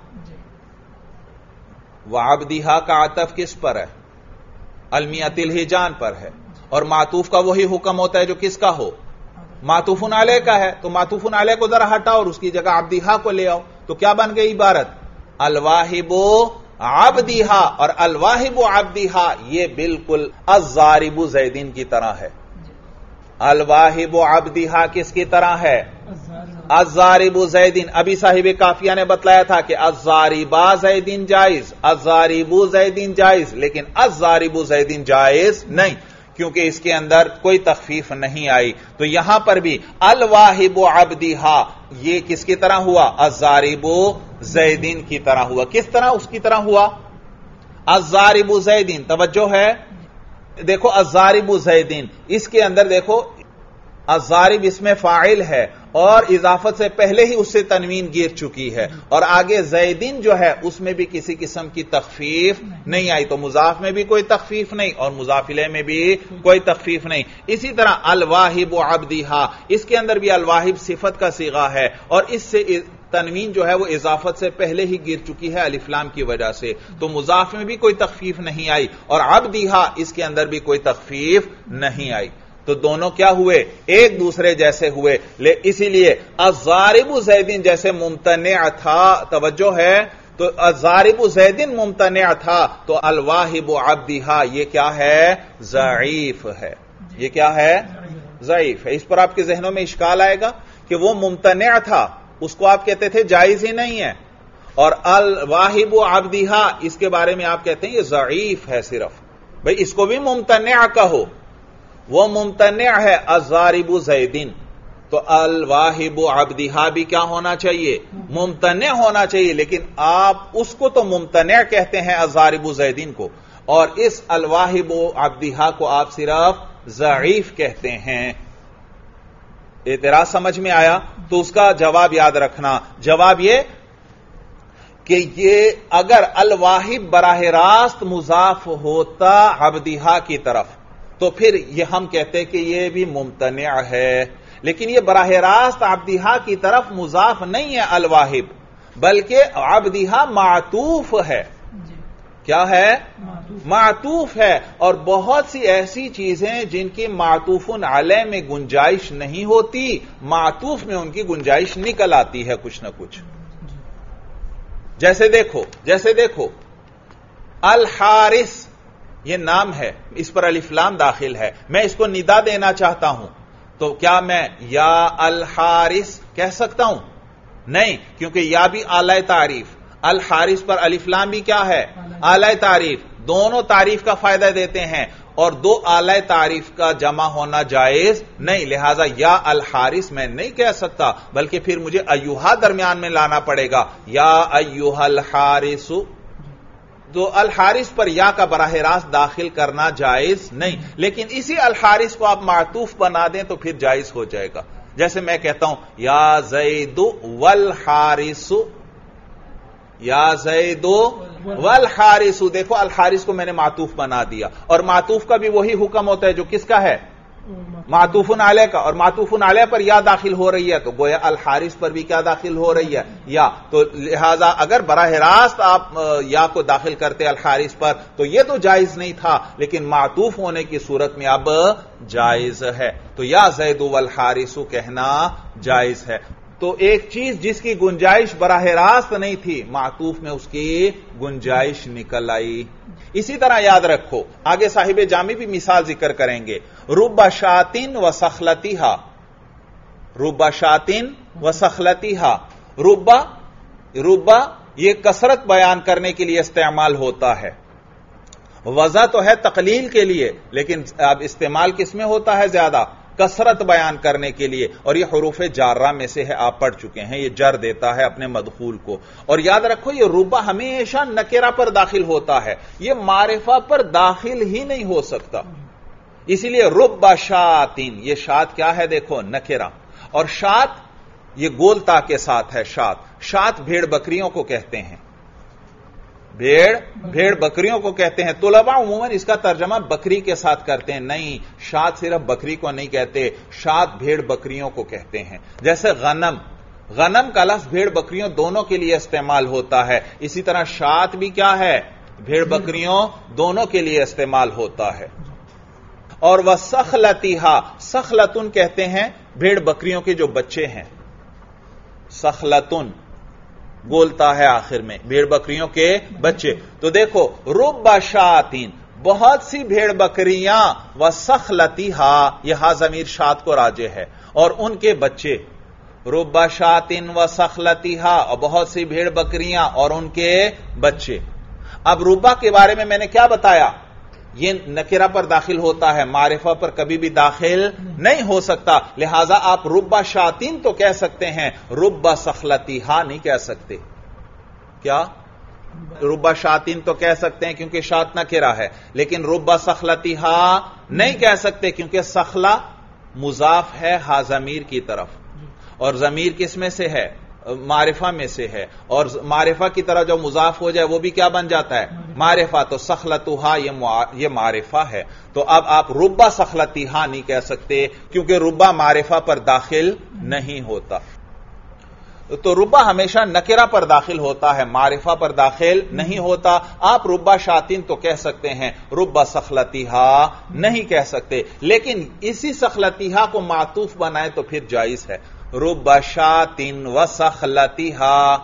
وعبدہا کا عطف کس پر ہے؟ المیئۃ الحجان پر ہے، اور معطوف کا وہی حکم ہوتا ہے جو کس کا ہو؟ معطوف علیہ کا ہے. تو معطوف علیہ کو ذرا ہٹاؤ اور اس کی جگہ عبدہا کو لے آؤ. تو کیا بن گئی عبارت؟ الواہب عبدہا. اور الواہب عبدہا یہ بالکل الضارب زیدین کی طرح ہے. الواہب عبدہا کس کی طرح ہے؟ الضارب زیدین. ابھی صاحب کافیہ نے بتلایا تھا کہ الضاربا زیدین جائز، الضارب زیدین جائز، لیکن الضارب زیدین جائز نہیں، کیونکہ اس کے اندر کوئی تخفیف نہیں آئی. تو یہاں پر بھی الواہب عبدہا یہ کس کی طرح ہوا؟ الضارب زیدین کی طرح ہوا. کس طرح اس کی طرح ہوا؟ الضارب زیدین. توجہ ہے، دیکھو الضارب زیدین اس کے اندر دیکھو الضارب اس میں فاعل ہے، اور اضافت سے پہلے ہی اس سے تنوین گر چکی ہے، اور آگے زیدین جو ہے اس میں بھی کسی قسم کی تخفیف نہیں آئی. تو مضاف میں بھی کوئی تخفیف نہیں اور مضاف الیہ میں بھی کوئی تخفیف نہیں. اسی طرح الواہب عبدہا اس کے اندر بھی الواہب صفت کا صیغہ ہے، اور اس سے تنوین جو ہے وہ اضافت سے پہلے ہی گر چکی ہے الف لام کی وجہ سے. تو مضاف میں بھی کوئی تخفیف نہیں آئی، اور عبدہا اس کے اندر بھی کوئی تخفیف نہیں آئی. تو دونوں کیا ہوئے؟ ایک دوسرے جیسے ہوئے. اسی لیے الضارب زیدین جیسے ممتنع تھا، توجہ ہے، تو الضارب زیدین ممتنع تھا، تو الواہب عبدہا یہ کیا ہے؟ ضعیف ہے. یہ کیا ہے؟ ضعیف ہے. اس پر آپ کے ذہنوں میں اشکال آئے گا کہ وہ ممتنع تھا، اس کو آپ کہتے تھے جائز ہی نہیں ہے، اور الواہب عبدہا اس کے بارے میں آپ کہتے ہیں یہ ضعیف ہے صرف. بھئی اس کو بھی ممتنع کہو. وہ ممتنع ہے الضارب زیدن، تو الواہب عبدہا بھی کیا ہونا چاہیے؟ ممتنع ہونا چاہیے. لیکن آپ اس کو تو ممتنع کہتے ہیں الضارب زیدن کو، اور اس الواہب عبدہا کو آپ صرف ضعیف کہتے ہیں. اعتراض سمجھ میں آیا؟ تو اس کا جواب یاد رکھنا. جواب یہ کہ یہ اگر الواہب براہ راست مضاف ہوتا عبدہا کی طرف تو پھر یہ ہم کہتے کہ یہ بھی ممتنع ہے. لیکن یہ براہ راست عبدہا کی طرف مضاف نہیں ہے الواہب، بلکہ عبدہا معطوف ہے. کیا ہے؟ معطوف ہے. اور بہت سی ایسی چیزیں جن کی معطوف علیہ میں گنجائش نہیں ہوتی، معطوف میں ان کی گنجائش نکل آتی ہے کچھ نہ کچھ. جیسے دیکھو جیسے دیکھو الحارث یہ نام ہے، اس پر الف لام داخل ہے. میں اس کو ندا دینا چاہتا ہوں تو کیا میں یا الحارث کہہ سکتا ہوں؟ نہیں، کیونکہ یا بھی اعلی تعریف، الحارث پر الف لام بھی کیا ہے؟ اعلی تعریف. دونوں تعریف کا فائدہ دیتے ہیں، اور دو اعلی تعریف کا جمع ہونا جائز نہیں. لہذا یا الحارث میں نہیں کہہ سکتا، بلکہ پھر مجھے ایوہا درمیان میں لانا پڑے گا. یا ایوہا الحارث، تو الحارث پر یا کا براہ راست داخل کرنا جائز نہیں. لیکن اسی الحارث کو آپ معطوف بنا دیں تو پھر جائز ہو جائے گا. جیسے میں کہتا ہوں یا زید والحارث، یا زید والحارث. دیکھو الحارث کو میں نے معطوف بنا دیا، اور معطوف کا بھی وہی حکم ہوتا ہے جو کس کا ہے؟ معطوف علیہ کا. اور معطوف علیہ پر یا داخل ہو رہی ہے تو گویا الحارث پر بھی کیا داخل ہو رہی ہے؟ یا. تو لہذا اگر براہ راست آپ یا کو داخل کرتے الحارث پر تو یہ تو جائز نہیں تھا، لیکن معطوف ہونے کی صورت میں اب جائز ہے. تو یا زید والحارث کہنا جائز ہے. تو ایک چیز جس کی گنجائش براہ راست نہیں تھی، معطوف میں اس کی گنجائش نکل آئی. اسی طرح یاد رکھو آگے صاحب جامی بھی مثال ذکر کریں گے. رب شاتن و سخلتیہا، رب شاتن و سخلتیہا. ربا ربا یہ کثرت بیان کرنے کے لیے استعمال ہوتا ہے. وضع تو ہے تقلیل کے لیے، لیکن اب استعمال کس میں ہوتا ہے زیادہ؟ کثرت بیان کرنے کے لیے. اور یہ حروف جارہ میں سے ہے، آپ پڑھ چکے ہیں. یہ جر دیتا ہے اپنے مدخول کو. اور یاد رکھو یہ ربا ہمیشہ نکرہ پر داخل ہوتا ہے، یہ معرفہ پر داخل ہی نہیں ہو سکتا. اسی لیے رب شاتین، یہ شات کیا ہے؟ دیکھو نکرہ. اور شات یہ گولتا کے ساتھ ہے. شات شات بھیڑ بکریوں کو کہتے ہیں. بھیڑ بھیڑ بکریوں کو کہتے ہیں. طلباء عموماً اس کا ترجمہ بکری کے ساتھ کرتے ہیں. نہیں، شات صرف بکری کو نہیں کہتے، شات بھیڑ بکریوں کو کہتے ہیں. جیسے غنم، غنم کا لفظ بھیڑ بکریوں دونوں کے لیے استعمال ہوتا ہے. اسی طرح شات بھی کیا ہے؟ بھیڑ بکریوں دونوں کے لیے استعمال ہوتا ہے. اور وہ سخلتیہا، سخلتن کہتے ہیں بھیڑ بکریوں کے جو بچے ہیں. سخلتن بولتا ہے آخر میں بھیڑ بکریوں کے بچے. تو دیکھو رب شاتین، بہت سی بھیڑ بکریاں، و سخلتیہا یہ ہا ضمیر شات کو راجع ہے، اور ان کے بچے. رب شاتین و سخلتیہا، اور بہت سی بھیڑ بکریاں اور ان کے بچے. اب ربا کے بارے میں میں نے کیا بتایا؟ یہ نکرہ پر داخل ہوتا ہے، معرفہ پر کبھی بھی داخل نہیں ہو سکتا. لہذا آپ ربا شاتین تو کہہ سکتے ہیں، ربا سخلتیہا نہیں کہہ سکتے. کیا؟ ربا شاتین تو کہہ سکتے ہیں کیونکہ شات نکرہ ہے، لیکن ربا سخلتیہا نہیں کہہ سکتے کیونکہ سخلا مضاف ہے ہا ضمیر کی طرف، اور ضمیر کس میں سے ہے؟ معرفہ میں سے ہے. اور معرفہ کی طرح جو مضاف ہو جائے وہ بھی کیا بن جاتا ہے؟ معرفہ. تو سخلتہا یہ معرفہ ہے. تو اب آپ ربا سخلتیہا نہیں کہہ سکتے کیونکہ ربا معرفہ پر داخل نہیں ہوتا. تو ربا ہمیشہ نکرہ پر داخل ہوتا ہے، معرفہ پر داخل نہیں ہوتا. آپ ربا شاتین تو کہہ سکتے ہیں، ربا سخلتیہا نہیں کہہ سکتے. لیکن اسی سخلتیہا کو معطوف بنائے تو پھر جائز ہے. رب شاتن و سخلتیہا.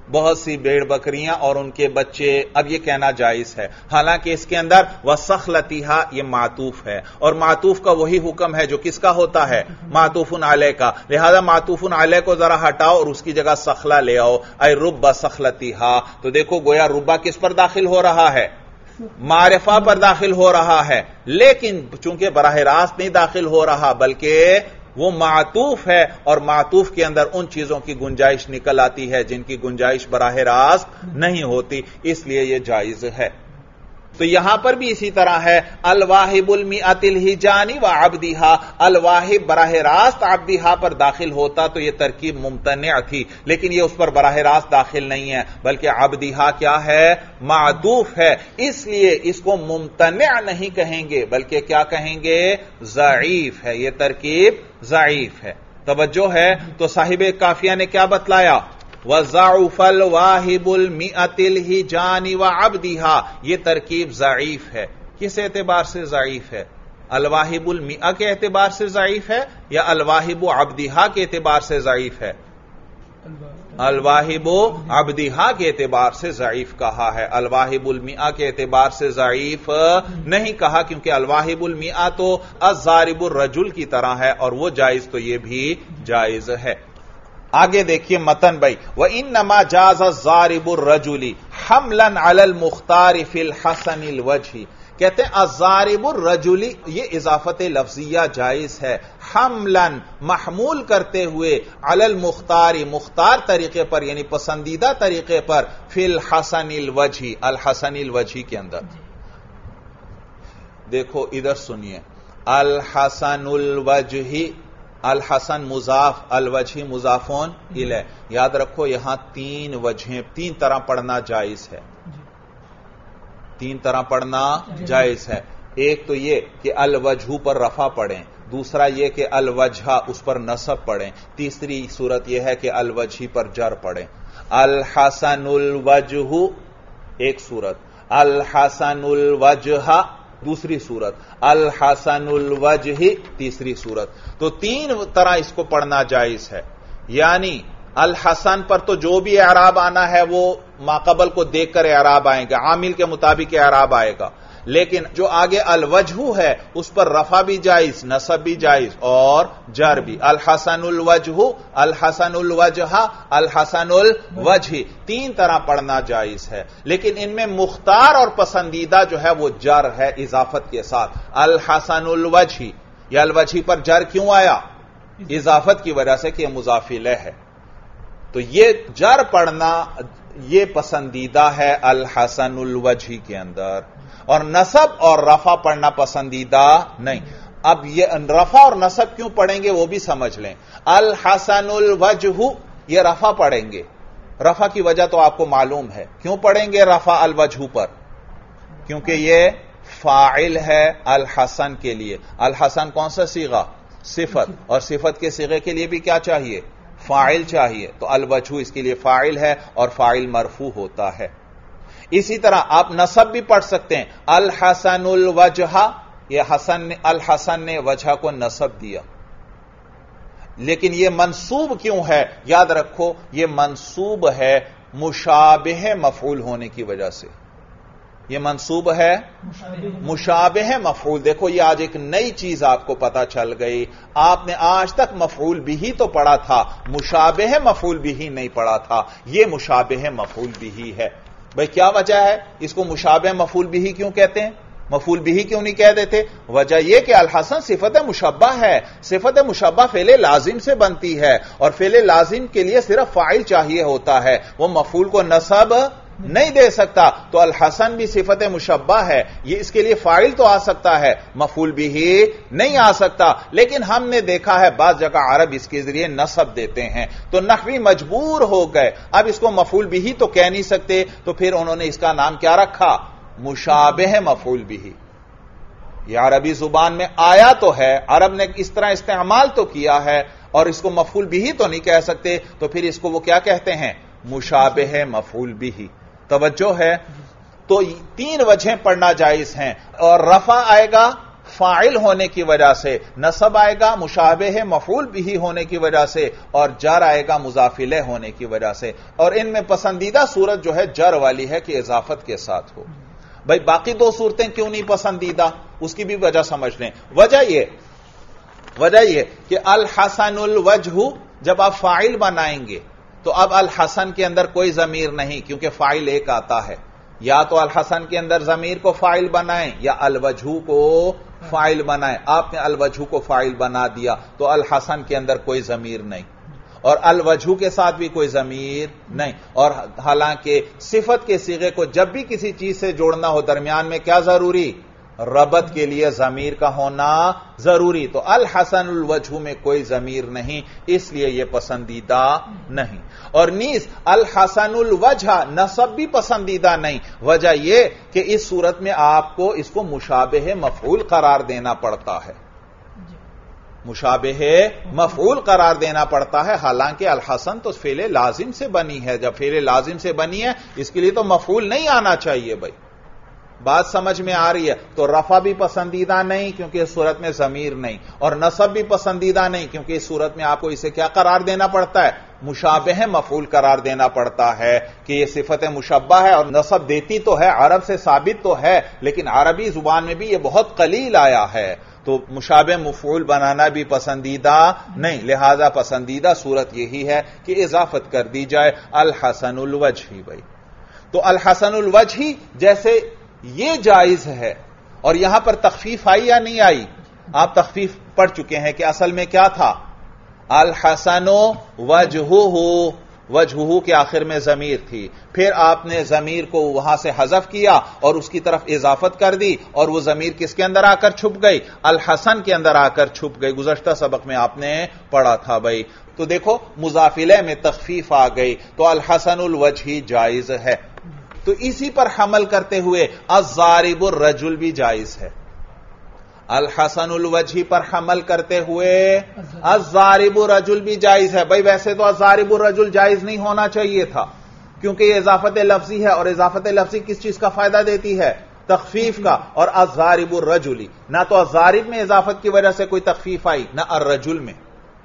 بہت سی بھیڑ بکریاں اور ان کے بچے، اب یہ کہنا جائز ہے، حالانکہ اس کے اندر وَسَخْلَتِهَا یہ معطوف ہے، اور معطوف کا وہی حکم ہے جو کس کا ہوتا ہے؟ معطوف علیہ کا، لہذا معطوف علیہ کو ذرا ہٹاؤ اور اس کی جگہ سخلہ لے آؤ، اے رب سخلتها، تو دیکھو گویا ربا کس پر داخل ہو رہا ہے؟ معرفہ پر داخل ہو رہا ہے، لیکن چونکہ براہ راست نہیں داخل ہو رہا بلکہ وہ معطوف ہے، اور معطوف کے اندر ان چیزوں کی گنجائش نکل آتی ہے جن کی گنجائش براہ راست نہیں ہوتی، اس لیے یہ جائز ہے۔ تو یہاں پر بھی اسی طرح ہے، الواہب المئۃ الہجانی وعبدہا، الواہب براہ راست عبدہا پر داخل ہوتا تو یہ ترکیب ممتنع تھی، لیکن یہ اس پر براہ راست داخل نہیں ہے بلکہ عبدہا کیا ہے؟ معطوف ہے، اس لیے اس کو ممتنع نہیں کہیں گے بلکہ کیا کہیں گے؟ ضعیف ہے، یہ ترکیب ضعیف ہے۔ توجہ ہے؟ تو صاحب کافیہ نے کیا بتلایا؟ وَضَعُفَ الْوَاهِبُ الْمِئَةِ الْهِجَانِ وَعَبْدِهَا، یہ ترکیب ضعیف ہے۔ کس اعتبار سے ضعیف ہے؟ الواہب المئہ کے اعتبار سے ضعیف ہے یا الواہب عبدہا کے اعتبار سے ضعیف ہے؟ الواہب عبدہا کے اعتبار سے ضعیف کہا ہے، الواہب المئہ کے اعتبار سے ضعیف نہیں کہا، کیونکہ الواہب المئہ تو الضارب الرجل کی طرح ہے اور وہ جائز تو یہ بھی جائز ہے۔ آگے دیکھیے متن بھائی، وَإِنَّمَا جَازَ الضَّارِبُ الرَّجُلِ حَمْلًا عَلَى الْمُخْتَارِ فِي الْحَسَنِ الْوَجْهِ، کہتے ہیں الضَّارِبُ الرَّجُلِ، یہ اضافت لفظیہ جائز ہے، حملاً محمول کرتے ہوئے، علی المختار مختار طریقے پر یعنی پسندیدہ طریقے پر، فی الحسن الوجہ، الحسن الوجہ کے اندر۔ دیکھو ادھر سنیے، الحسن الوجہ، الحسن مضاف، الوجہ مضافون الیہ، یاد رکھو یہاں تین وجہیں، تین طرح پڑھنا جائز ہے، تین طرح پڑھنا جائز ہے۔ ایک تو یہ کہ الوجہ پر رفع پڑھیں، دوسرا یہ کہ الوجہ اس پر نصب پڑھیں، تیسری صورت یہ ہے کہ الوجہ پر جر پڑھیں۔ الحسن الوجہ ایک صورت، الحسن الوجہ دوسری صورت، الحسن الوجہ تیسری صورت، تو تین طرح اس کو پڑھنا جائز ہے۔ یعنی الحسن پر تو جو بھی اعراب آنا ہے وہ ماقبل کو دیکھ کر اعراب آئیں گا، عامل کے مطابق اعراب آئے گا، لیکن جو آگے الوجہ ہے اس پر رفع بھی جائز، نصب بھی جائز اور جر بھی۔ الحسن الوجہ، الحسن الوجہ، الحسن الوجہ، تین طرح پڑھنا جائز ہے، لیکن ان میں مختار اور پسندیدہ جو ہے وہ جر ہے اضافت کے ساتھ۔ الحسن الوجہ، یہ الوجہ پر جر کیوں آیا؟ اضافت کی وجہ سے کہ یہ مضاف الیہ ہے، تو یہ جر پڑھنا یہ پسندیدہ ہے الحسن الوجہ کے اندر، اور نصب اور رفع پڑھنا پسندیدہ نہیں۔ اب یہ رفع اور نصب کیوں پڑھیں گے وہ بھی سمجھ لیں۔ الحسن الوجہ یہ رفع پڑھیں گے، رفع کی وجہ تو آپ کو معلوم ہے، کیوں پڑھیں گے رفع الوجہ پر؟ کیونکہ یہ فاعل ہے الحسن کے لیے۔ الحسن کون سا صیغہ؟ صفت، اور صفت کے صیغے کے لیے بھی کیا چاہیے؟ فاعل چاہیے، تو الوجہ اس کے لیے فاعل ہے اور فاعل مرفوع ہوتا ہے۔ اسی طرح آپ نصب بھی پڑھ سکتے ہیں، الحسن الوجہ، یہ حسن الحسن نے وجہ کو نصب دیا، لیکن یہ منصوب کیوں ہے؟ یاد رکھو یہ منصوب ہے مشابہ مفعول ہونے کی وجہ سے، یہ منصوب ہے مشابہ مفعول۔ دیکھو یہ آج ایک نئی چیز آپ کو پتا چل گئی، آپ نے آج تک مفعول بھی تو پڑھا تھا، مشابہ مفعول بھی نہیں پڑھا تھا، یہ مشابہ مفعول بھی ہے۔ بھئی کیا وجہ ہے اس کو مشابہ مفعول بھی کیوں کہتے ہیں؟ مفعول بھی کیوں نہیں کہہ دیتے؟ وجہ یہ کہ الحسن صفت مشبہ ہے، صفت مشبہ فعل لازم سے بنتی ہے، اور فعل لازم کے لیے صرف فاعل چاہیے ہوتا ہے، وہ مفعول کو نصب نہیں دے سکتا، تو الحسن بھی صفت مشبہ ہے، یہ اس کے لیے فاعل تو آ سکتا ہے، مفعول بھی نہیں آ سکتا، لیکن ہم نے دیکھا ہے بعض جگہ عرب اس کے ذریعے نصب دیتے ہیں، تو نحوی مجبور ہو گئے، اب اس کو مفعول بھی تو کہہ نہیں سکتے، تو پھر انہوں نے اس کا نام کیا رکھا؟ مشابہ مفعول بھی۔ یہ عربی زبان میں آیا تو ہے، عرب نے اس طرح استعمال تو کیا ہے، اور اس کو مفعول بھی تو نہیں کہہ سکتے، تو پھر اس کو وہ کیا کہتے ہیں؟ مشابہ مفعول بھی۔ توجہ ہے؟ تو تین وجہیں پڑھنا جائز ہیں، اور رفع آئے گا فاعل ہونے کی وجہ سے، نصب آئے گا مشابہ مفعول بھی ہونے کی وجہ سے، اور جر آئے گا مضاف الیہ ہونے کی وجہ سے۔ اور ان میں پسندیدہ صورت جو ہے جر والی ہے کہ اضافت کے ساتھ ہو۔ بھائی باقی دو صورتیں کیوں نہیں پسندیدہ؟ اس کی بھی وجہ سمجھ لیں۔ وجہ یہ وجہ یہ کہ الحسن الوجہ جب آپ فاعل بنائیں گے تو اب الحسن کے اندر کوئی ضمیر نہیں، کیونکہ فاعل ایک آتا ہے۔ یا تو الحسن کے اندر ضمیر کو فاعل بنائیں یا الوجہ کو فاعل بنائیں۔ آپ نے الوجہ کو فاعل بنا دیا تو الحسن کے اندر کوئی ضمیر نہیں، اور الوجہ کے ساتھ بھی کوئی ضمیر نہیں۔ اور حالانکہ صفت کے صیغے کو جب بھی کسی چیز سے جوڑنا ہو درمیان میں کیا ضروری؟ ربط کے لیے ضمیر کا ہونا ضروری۔ تو الحسن الوجہ میں کوئی ضمیر نہیں، اس لیے یہ پسندیدہ نہیں۔ اور نیز الحسن الوجہ نصب بھی پسندیدہ نہیں، وجہ یہ کہ اس صورت میں آپ کو اس کو مشابہ مفعول قرار دینا پڑتا ہے، مشابہ مفعول قرار دینا پڑتا ہے۔ حالانکہ الحسن تو فعل لازم سے بنی ہے، جب فعل لازم سے بنی ہے اس کے لیے تو مفعول نہیں آنا چاہیے۔ بھائی بات سمجھ میں آ رہی ہے؟ تو رفع بھی پسندیدہ نہیں کیونکہ اس صورت میں ضمیر نہیں، اور نصب بھی پسندیدہ نہیں کیونکہ اس صورت میں آپ کو اسے کیا قرار دینا پڑتا ہے؟ مشابہ مفعول قرار دینا پڑتا ہے کہ یہ صفت مشبہ ہے، اور نصب دیتی تو ہے، عرب سے ثابت تو ہے، لیکن عربی زبان میں بھی یہ بہت قلیل آیا ہے، تو مشابہ مفعول بنانا بھی پسندیدہ نہیں۔ لہذا پسندیدہ صورت یہی ہے کہ اضافت کر دی جائے الحسن الوجہ۔ بھائی تو الحسن الوجہ جیسے یہ جائز ہے، اور یہاں پر تخفیف آئی یا نہیں آئی؟ آپ تخفیف پڑھ چکے ہیں کہ اصل میں کیا تھا؟ الحسن وجہہ، وجہہ کے آخر میں ضمیر تھی، پھر آپ نے ضمیر کو وہاں سے حذف کیا اور اس کی طرف اضافت کر دی، اور وہ ضمیر کس کے اندر آ کر چھپ گئی؟ الحسن کے اندر آ کر چھپ گئی۔ گزشتہ سبق میں آپ نے پڑھا تھا۔ بھائی تو دیکھو مضاف الیہ میں تخفیف آ گئی تو الحسن الوجہ جائز ہے۔ تو اسی پر حمل کرتے ہوئے الضارب الرجل بھی جائز ہے۔ الحسن الوجہ پر حمل کرتے ہوئے الضارب الرجل بھی جائز ہے۔ بھائی ویسے تو الضارب الرجل جائز نہیں ہونا چاہیے تھا، کیونکہ یہ اضافت لفظی ہے، اور اضافت لفظی کس چیز کا فائدہ دیتی ہے؟ تخفیف کا۔ اور الضارب الرجل، نہ تو الضارب میں اضافت کی وجہ سے کوئی تخفیف آئی، نہ الرجل میں۔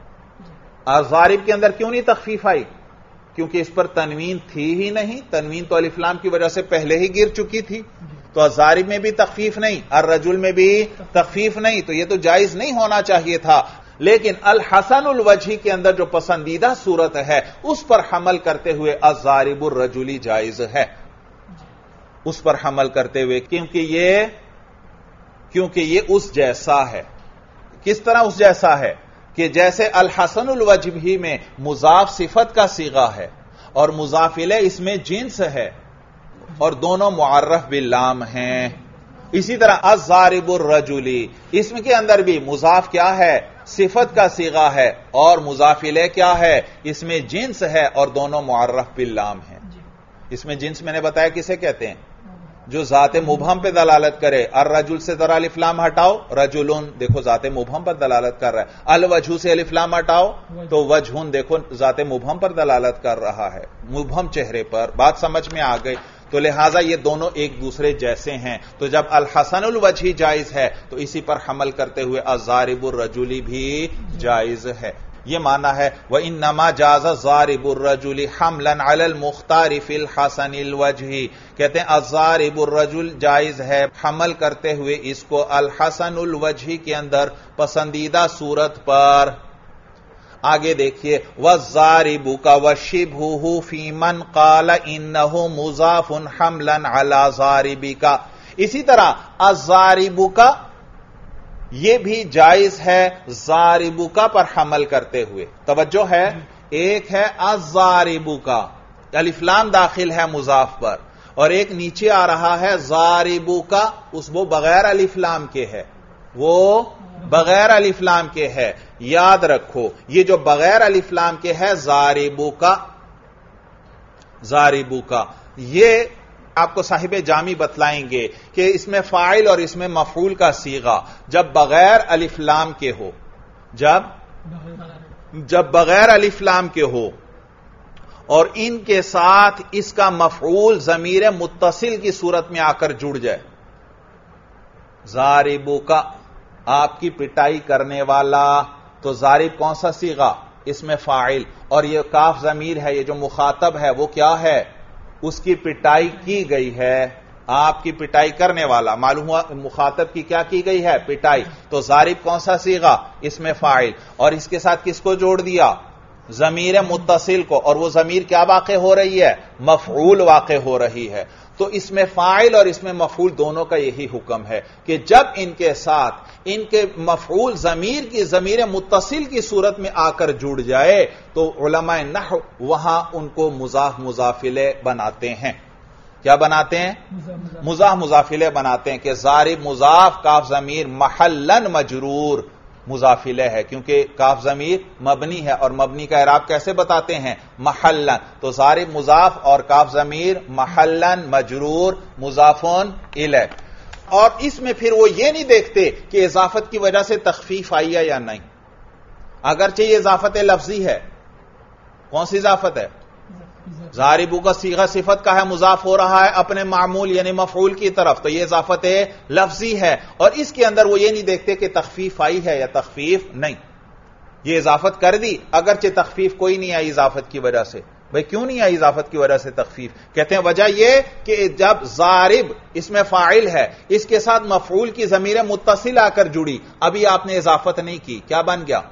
الضارب کے اندر کیوں نہیں تخفیف آئی؟ کیونکہ اس پر تنوین تھی ہی نہیں، تنوین تو الف لام کی وجہ سے پہلے ہی گر چکی تھی۔ تو الضارب میں بھی تخفیف نہیں، الرجل میں بھی تخفیف نہیں، تو یہ تو جائز نہیں ہونا چاہیے تھا۔ لیکن الحسن الوجہ کے اندر جو پسندیدہ صورت ہے اس پر حمل کرتے ہوئے الضارب الرجل جائز ہے، اس پر حمل کرتے ہوئے، کیونکہ یہ کیونکہ یہ اس جیسا ہے۔ کس طرح اس جیسا ہے؟ کہ جیسے الحسن الوجہ میں مضاف صفت کا صیغہ ہے اور مضاف الیہ اس میں جنس ہے، اور دونوں معرف باللام ہیں، اسی طرح الضارب الرجل اسم کے اندر بھی مضاف کیا ہے؟ صفت کا صیغہ ہے، اور مضاف الیہ کیا ہے؟ اس میں جنس ہے، اور دونوں معرف باللام ہیں۔ اس میں جنس میں نے بتایا کسے کہتے ہیں؟ جو ذات مبہم پہ دلالت کرے۔ الرجل سے ذرا الف لام ہٹاؤ، رجلن دیکھو ذات مبہم پر دلالت کر رہا ہے۔ الوجہ سے الف لام ہٹاؤ تو وجہن دیکھو ذات مبہم پر دلالت کر رہا ہے، مبہم چہرے پر۔ بات سمجھ میں آ گئی؟ تو لہٰذا یہ دونوں ایک دوسرے جیسے ہیں، تو جب الحسن الوجہ جائز ہے تو اسی پر حمل کرتے ہوئے الضارب الرجل بھی جائز ہے۔ یہ معنی ہے وَإِنَّمَا جَازَ الضَّارِبُ الرَّجُلِ حَمْلًا عَلَى الْمُخْتَارِ فِي الْحَسَنِ الْوَجْهِ، کہتے ہیں الضَّارِبُ الرَّجُلِ جائز ہے حمل کرتے ہوئے اس کو الحسن الوجہ کے اندر پسندیدہ صورت پر۔ آگے دیکھیے وَالضَّارِبُ كَوَشِبْهُهُ فِي مَنْ قَالَ إِنَّهُ مُضَافٌ حَمْلًا عَلَى ضَارِبِكَ، اسی طرح الضَّارِبُ کا یہ بھی جائز ہے ضاربو کا پر حمل کرتے ہوئے۔ توجہ ہے، ایک ہے الضاربو کا، الف لام داخل ہے مضاف پر، اور ایک نیچے آ رہا ہے ضاربو کا، اس وہ بغیر الف لام کے ہے، وہ بغیر الف لام کے ہے۔ یاد رکھو یہ جو بغیر الف لام کے ہے ضاربو کا، ضاربو کا یہ آپ کو صاحب جامی بتلائیں گے کہ اس میں فاعل اور اس میں مفعول کا صیغہ جب بغیر الف لام کے ہو، جب جب بغیر الف لام کے ہو اور ان کے ساتھ اس کا مفعول ضمیر متصل کی صورت میں آ کر جڑ جائے، ضاربو کا آپ کی پٹائی کرنے والا، تو ضارب کون سا صیغہ؟ اس میں فاعل، اور یہ کاف ضمیر ہے، یہ جو مخاطب ہے وہ کیا ہے؟ اس کی پٹائی کی گئی ہے، آپ کی پٹائی کرنے والا، معلوم ہوا مخاطب کی کیا کی گئی ہے؟ پٹائی. تو ضارب کون سا صیغہ؟ اس میں فاعل، اور اس کے ساتھ کس کو جوڑ دیا؟ ضمیر متصل کو، اور وہ ضمیر کیا واقع ہو رہی ہے؟ مفعول واقع ہو رہی ہے. تو اس میں فاعل اور اس میں مفعول دونوں کا یہی حکم ہے کہ جب ان کے ساتھ ان کے مفعول ضمیر کی ضمیر متصل کی صورت میں آ کر جڑ جائے تو علماء نحو وہاں ان کو مضاف مضافلے بناتے ہیں. کیا بناتے ہیں؟ مضاف مضافلے بناتے ہیں کہ ضارب مضاف، کاف ضمیر محلن مجرور مضافلہ ہے، کیونکہ کاف ضمیر مبنی ہے، اور مبنی کا اعراب کیسے بتاتے ہیں؟ محلن. تو ضارب مضاف اور کاف ضمیر محلن مجرور مضافون الیہ. اور اس میں پھر وہ یہ نہیں دیکھتے کہ اضافت کی وجہ سے تخفیف آئی ہے یا نہیں، اگرچہ یہ اضافت لفظی ہے. کون سی اضافت ہے؟ ضاربو کا صیغہ صفت کا ہے، مضاف ہو رہا ہے اپنے معمول یعنی مفعول کی طرف، تو یہ اضافت لفظی ہے، اور اس کے اندر وہ یہ نہیں دیکھتے کہ تخفیف آئی ہے یا تخفیف نہیں. یہ اضافت کر دی، اگرچہ تخفیف کوئی نہیں آئی اضافت کی وجہ سے. بھئی کیوں نہیں آئی اضافت کی وجہ سے تخفیف؟ کہتے ہیں وجہ یہ کہ جب ضارب اس میں فاعل ہے، اس کے ساتھ مفعول کی ضمیر متصل آ کر جڑی، ابھی آپ نے اضافت نہیں کی، کیا بن گیا؟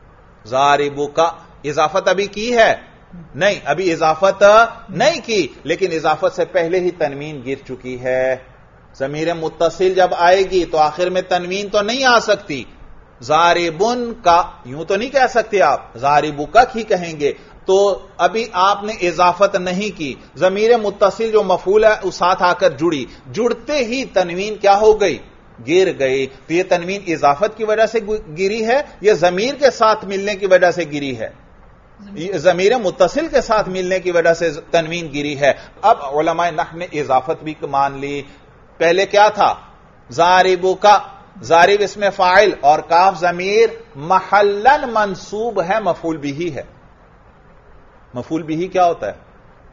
ضاربو کا. اضافت ابھی کی ہے؟ نہیں، ابھی اضافت نہیں کی، لیکن اضافت سے پہلے ہی تنوین گر چکی ہے. ضمیر متصل جب آئے گی تو آخر میں تنوین تو نہیں آ سکتی. ضاربن کا یوں تو نہیں کہہ سکتے آپ، ضاربو کا ہی کہیں گے. تو ابھی آپ نے اضافت نہیں کی، ضمیر متصل جو مفعول ہے اس ساتھ آ کر جڑی، جڑتے ہی تنوین کیا ہو گئی؟ گر گئی. تو یہ تنوین اضافت کی وجہ سے گری ہے یا ضمیر کے ساتھ ملنے کی وجہ سے گری ہے؟ ضمیر متصل کے ساتھ ملنے کی وجہ سے تنوین گری ہے. اب علماء نحو نے اضافت بھی مان لی. پہلے کیا تھا؟ ضاربو کا، ضارب اس میں فاعل اور کاف ضمیر محلن منصوب ہے، مفعول بھی ہے. مفعول بھی کیا ہوتا ہے؟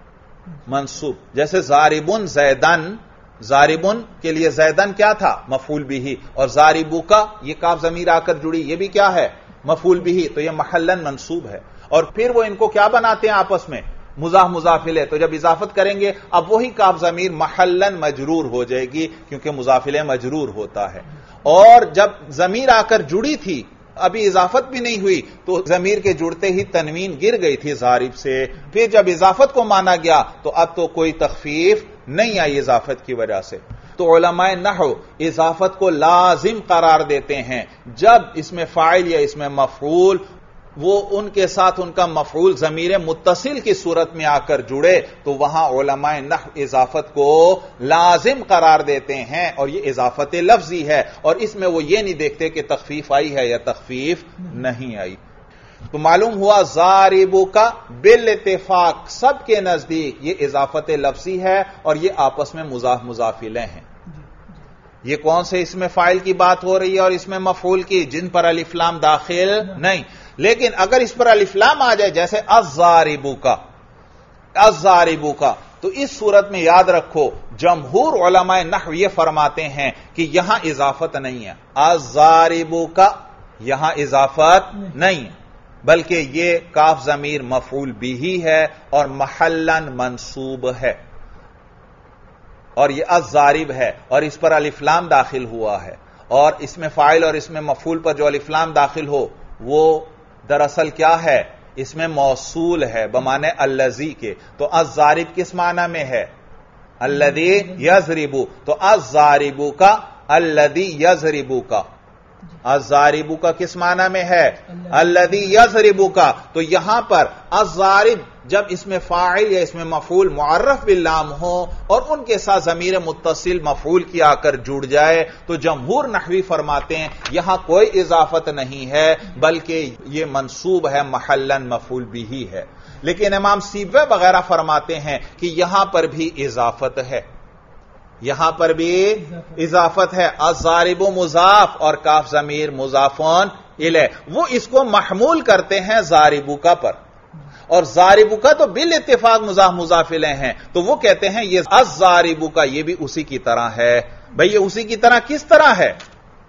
منصوب. جیسے ضاربن زیدن، ضاربن کے لیے زیدن کیا تھا؟ مفعول بھی، اور ضاربو کا یہ کاف ضمیر آ کر جڑی، یہ بھی کیا ہے؟ مفعول بھی. تو یہ محلن منصوب ہے. اور پھر وہ ان کو کیا بناتے ہیں آپس میں؟ مضاف مضافلے. تو جب اضافت کریں گے اب وہی کاف ضمیر محلن مجرور ہو جائے گی، کیونکہ مضافلے مجرور ہوتا ہے. اور جب ضمیر آ کر جڑی تھی، ابھی اضافت بھی نہیں ہوئی، تو ضمیر کے جڑتے ہی تنوین گر گئی تھی ضارب سے. پھر جب اضافت کو مانا گیا تو اب تو کوئی تخفیف نہیں آئی اضافت کی وجہ سے. تو علماء نحو اضافت کو لازم قرار دیتے ہیں جب اس میں فاعل یا اس میں مفعول وہ ان کے ساتھ ان کا مفعول ضمیر متصل کی صورت میں آ کر جڑے، تو وہاں علماء نحو اضافت کو لازم قرار دیتے ہیں، اور یہ اضافت لفظی ہے، اور اس میں وہ یہ نہیں دیکھتے کہ تخفیف آئی ہے یا تخفیف نہیں آئی. تو معلوم ہوا ضاربو کا بالاتفاق سب کے نزدیک یہ اضافت لفظی ہے، اور یہ آپس میں مضاف مضافلے ہیں. یہ کون سے اس میں فاعل کی بات ہو رہی ہے اور اس میں مفعول کی، جن پر الف لام داخل نہیں. لیکن اگر اس پر الف لام آ جائے جیسے الضاربو کا، الضاربو کا، تو اس صورت میں یاد رکھو جمہور علماء نحو یہ فرماتے ہیں کہ یہاں اضافت نہیں ہے. الضاربو کا یہاں اضافت نہیں، بلکہ یہ کاف ضمیر مفعول بھی ہے اور محلن منصوب ہے، اور یہ الضارب ہے اور اس پر الف لام داخل ہوا ہے. اور اس میں فاعل اور اس میں مفعول پر جو الف لام داخل ہو وہ دراصل کیا ہے؟ اس میں موصول ہے بمعنی الذی کے. تو الضارب کس معنی میں ہے؟ الذی یضربو. تو الضاربو کا الذی یضربو کا، الضاربو کا کس معنی میں ہے؟ الذی یضربو کا. تو یہاں پر الضارب جب اس میں فاعل یا اس میں مفعول معرف باللام ہو اور ان کے ساتھ ضمیر متصل مفعول کی آ کر جڑ جائے تو جمہور نحوی فرماتے ہیں یہاں کوئی اضافت نہیں ہے بلکہ یہ منصوب ہے، محلن مفعول بھی ہے. لیکن امام سیبوی وغیرہ فرماتے ہیں کہ یہاں پر بھی اضافت ہے، یہاں پر بھی اضافت ہے. الضارب مضاف اور کاف ضمیر مضافون الیہ، وہ اس کو محمول کرتے ہیں ضاربو کا پر، اور ضاربو کا تو بالاتفاق مضاف مضاف الیہ ہیں، تو وہ کہتے ہیں یہ الضاربو کا یہ بھی اسی کی طرح ہے. بھئی یہ اسی کی طرح کس طرح ہے؟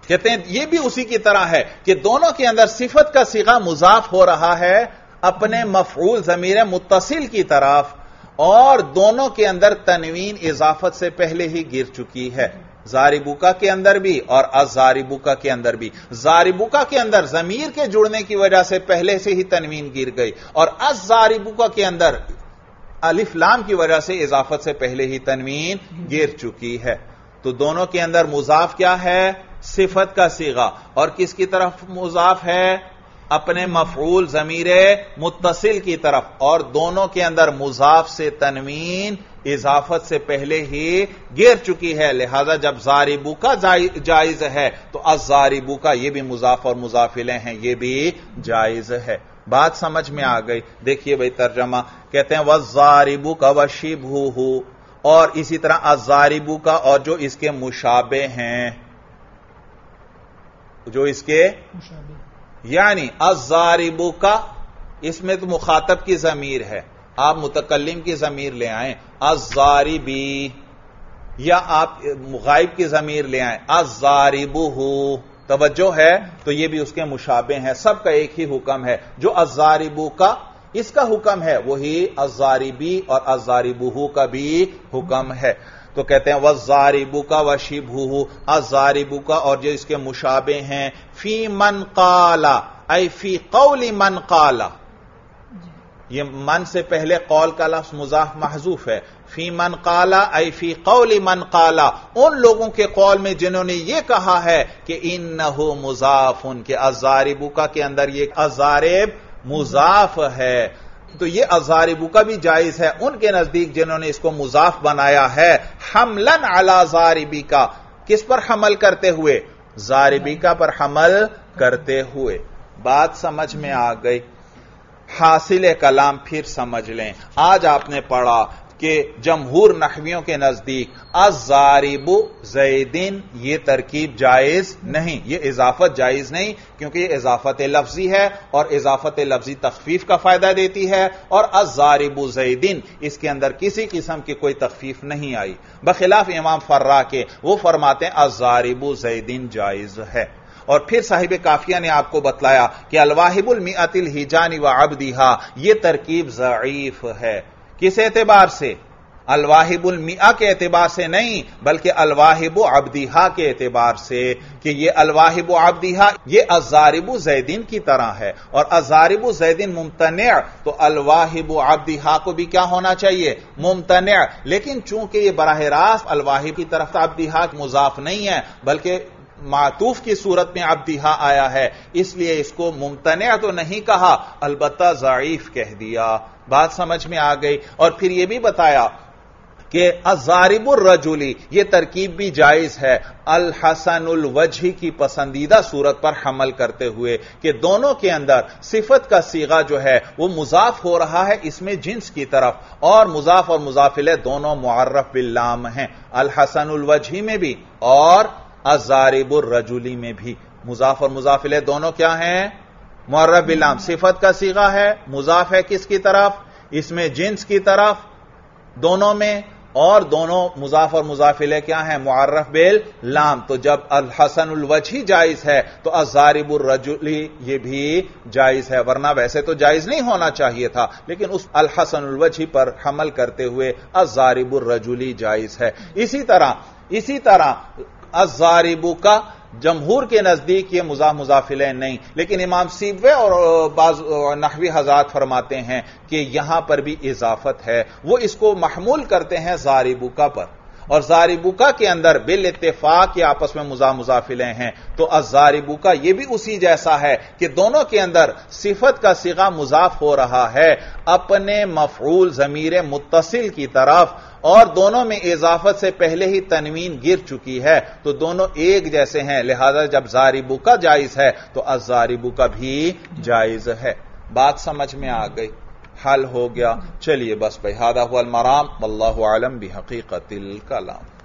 کہتے ہیں یہ بھی اسی کی طرح ہے کہ دونوں کے اندر صفت کا صیغہ مضاف ہو رہا ہے اپنے مفعول ضمیر متصل کی طرف، اور دونوں کے اندر تنوین اضافت سے پہلے ہی گر چکی ہے، زاربوکا کے اندر بھی اور الزاربوکا کے اندر بھی۔ زاربوکا کے اندر ضمیر کے جڑنے کی وجہ سے پہلے سے ہی تنوین گر گئی، اور الزاربوکا کے اندر الف لام کی وجہ سے اضافت سے پہلے ہی تنوین گر چکی ہے۔ تو دونوں کے اندر مضاف کیا ہے؟ صفت کا صیغہ، اور کس کی طرف مضاف ہے؟ اپنے مفعول ضمیر متصل کی طرف، اور دونوں کے اندر مضاف سے تنوین اضافت سے پہلے ہی گر چکی ہے، لہذا جب زاربوکا جائز ہے تو الزاربوکا یہ بھی مضاف اور مضاف الیہ ہیں، یہ بھی جائز ہے۔ بات سمجھ میں آ گئی؟ دیکھیے بھائی ترجمہ، کہتے ہیں وَالزَّارِبُكَ وَشِبْهُهُ، اور اسی طرح الزاربوکا اور جو اس کے مشابہ ہیں، جو اس کے مشابہ، یعنی الزاربوکا اس میں تو مخاطب کی ضمیر ہے، آپ متکلم کی ضمیر لے آئیں الزاربی، یا آپ غائب کی ضمیر لے آئیں الزاربہ، توجہ ہے؟ تو یہ بھی اس کے مشابہ ہیں، سب کا ایک ہی حکم ہے، جو الزاربوکا اس کا حکم ہے وہی الزاربی اور الزاربہ کا بھی حکم ہے۔ تو کہتے ہیں وَالزَّارِبُكَ وَشِبْهُهُ، الزاربوکا اور جو اس کے مشابہ ہیں، فی من قال، ای فی قول من قال، یہ من سے پہلے قول کا لفظ مضاف محذوف ہے، فی من قال ای فی قول من قال، ان لوگوں کے قول میں جنہوں نے یہ کہا ہے کہ انہ مضاف، کہ الزاربوکا کے اندر یہ الزارب مضاف ہے، تو یہ الزاربوکا بھی جائز ہے ان کے نزدیک جنہوں نے اس کو مضاف بنایا ہے، حملاً علی زاربیکا، کس پر حمل کرتے ہوئے؟ زاربیکا پر حمل کرتے ہوئے۔ بات سمجھ میں آ گئی؟ حاصل کلام پھر سمجھ لیں، آج آپ نے پڑھا کہ جمہور نحویوں کے نزدیک الزارب زیدن یہ ترکیب جائز نہیں، یہ اضافت جائز نہیں، کیونکہ یہ اضافت لفظی ہے اور اضافت لفظی تخفیف کا فائدہ دیتی ہے، اور الزارب زیدن اس کے اندر کسی قسم کی کوئی تخفیف نہیں آئی، بخلاف امام فرا کے، وہ فرماتے ہیں الزارب زیدن جائز ہے۔ اور پھر صاحب کافیہ نے آپ کو بتلایا کہ الواہب المئۃ الحجان وعبدہا یہ ترکیب ضعیف ہے، کس اعتبار سے؟ الواہب المئہ کے اعتبار سے نہیں، بلکہ الواہب عبدہا کے اعتبار سے، کہ یہ الواہب عبدہا یہ الزارب زیدن کی طرح ہے، اور الزارب زیدن ممتنع، تو الواہب عبدہا کو بھی کیا ہونا چاہیے؟ ممتنع، لیکن چونکہ یہ براہ راست الواہب کی طرف عبدہا مضاف نہیں ہے بلکہ معطوف کی صورت میں عبدہا آیا ہے، اس لیے اس کو ممتنع تو نہیں کہا، البتہ ضعیف کہہ دیا۔ بات سمجھ میں آ گئی؟ اور پھر یہ بھی بتایا کہ الزارب الرجلی یہ ترکیب بھی جائز ہے الحسن الوجہ کی پسندیدہ صورت پر حمل کرتے ہوئے، کہ دونوں کے اندر صفت کا صیغہ جو ہے وہ مضاف ہو رہا ہے اس میں جنس کی طرف، اور مضاف اور مضاف الیہ دونوں معرف باللام ہیں، الحسن الوجہ میں بھی اور الزارب الرجلی میں بھی، مضاف اور مضاف الیہ دونوں کیا ہیں؟ معرف باللام، صفت کا صیغہ ہے، مضاف ہے کس کی طرف؟ اس میں جنس کی طرف دونوں میں، اور دونوں مضاف اور مضاف الیہ کیا ہیں؟ معرف باللام۔ تو جب الحسن الوجہ جائز ہے تو الزارب الرجلی یہ بھی جائز ہے، ورنہ ویسے تو جائز نہیں ہونا چاہیے تھا، لیکن اس الحسن الوجہ پر حمل کرتے ہوئے الزارب الرجلی جائز ہے۔ اسی طرح اسی طرح الزاربوکا جمہور کے نزدیک یہ مضاف مضاف الیہ نہیں، لیکن امام سیبوے اور بعض نحوی حضرات فرماتے ہیں کہ یہاں پر بھی اضافت ہے، وہ اس کو محمول کرتے ہیں زاربوکا پر، اور زاربوکا کے اندر بالاتفاق یہ آپس میں مضاف مضاف الیہ ہیں، تو الزاربوکا یہ بھی اسی جیسا ہے کہ دونوں کے اندر صفت کا صیغہ مضاف ہو رہا ہے اپنے مفعول ضمیر متصل کی طرف، اور دونوں میں اضافت سے پہلے ہی تنوین گر چکی ہے، تو دونوں ایک جیسے ہیں، لہذا جب زاربوکا جائز ہے تو الزاربوکا بھی جائز ہے۔ بات سمجھ میں آ گئی؟ حل ہو گیا؟ چلیے بس بھائی، ھذا ھو المرام واللہ اعلم بحقیقت الکلام۔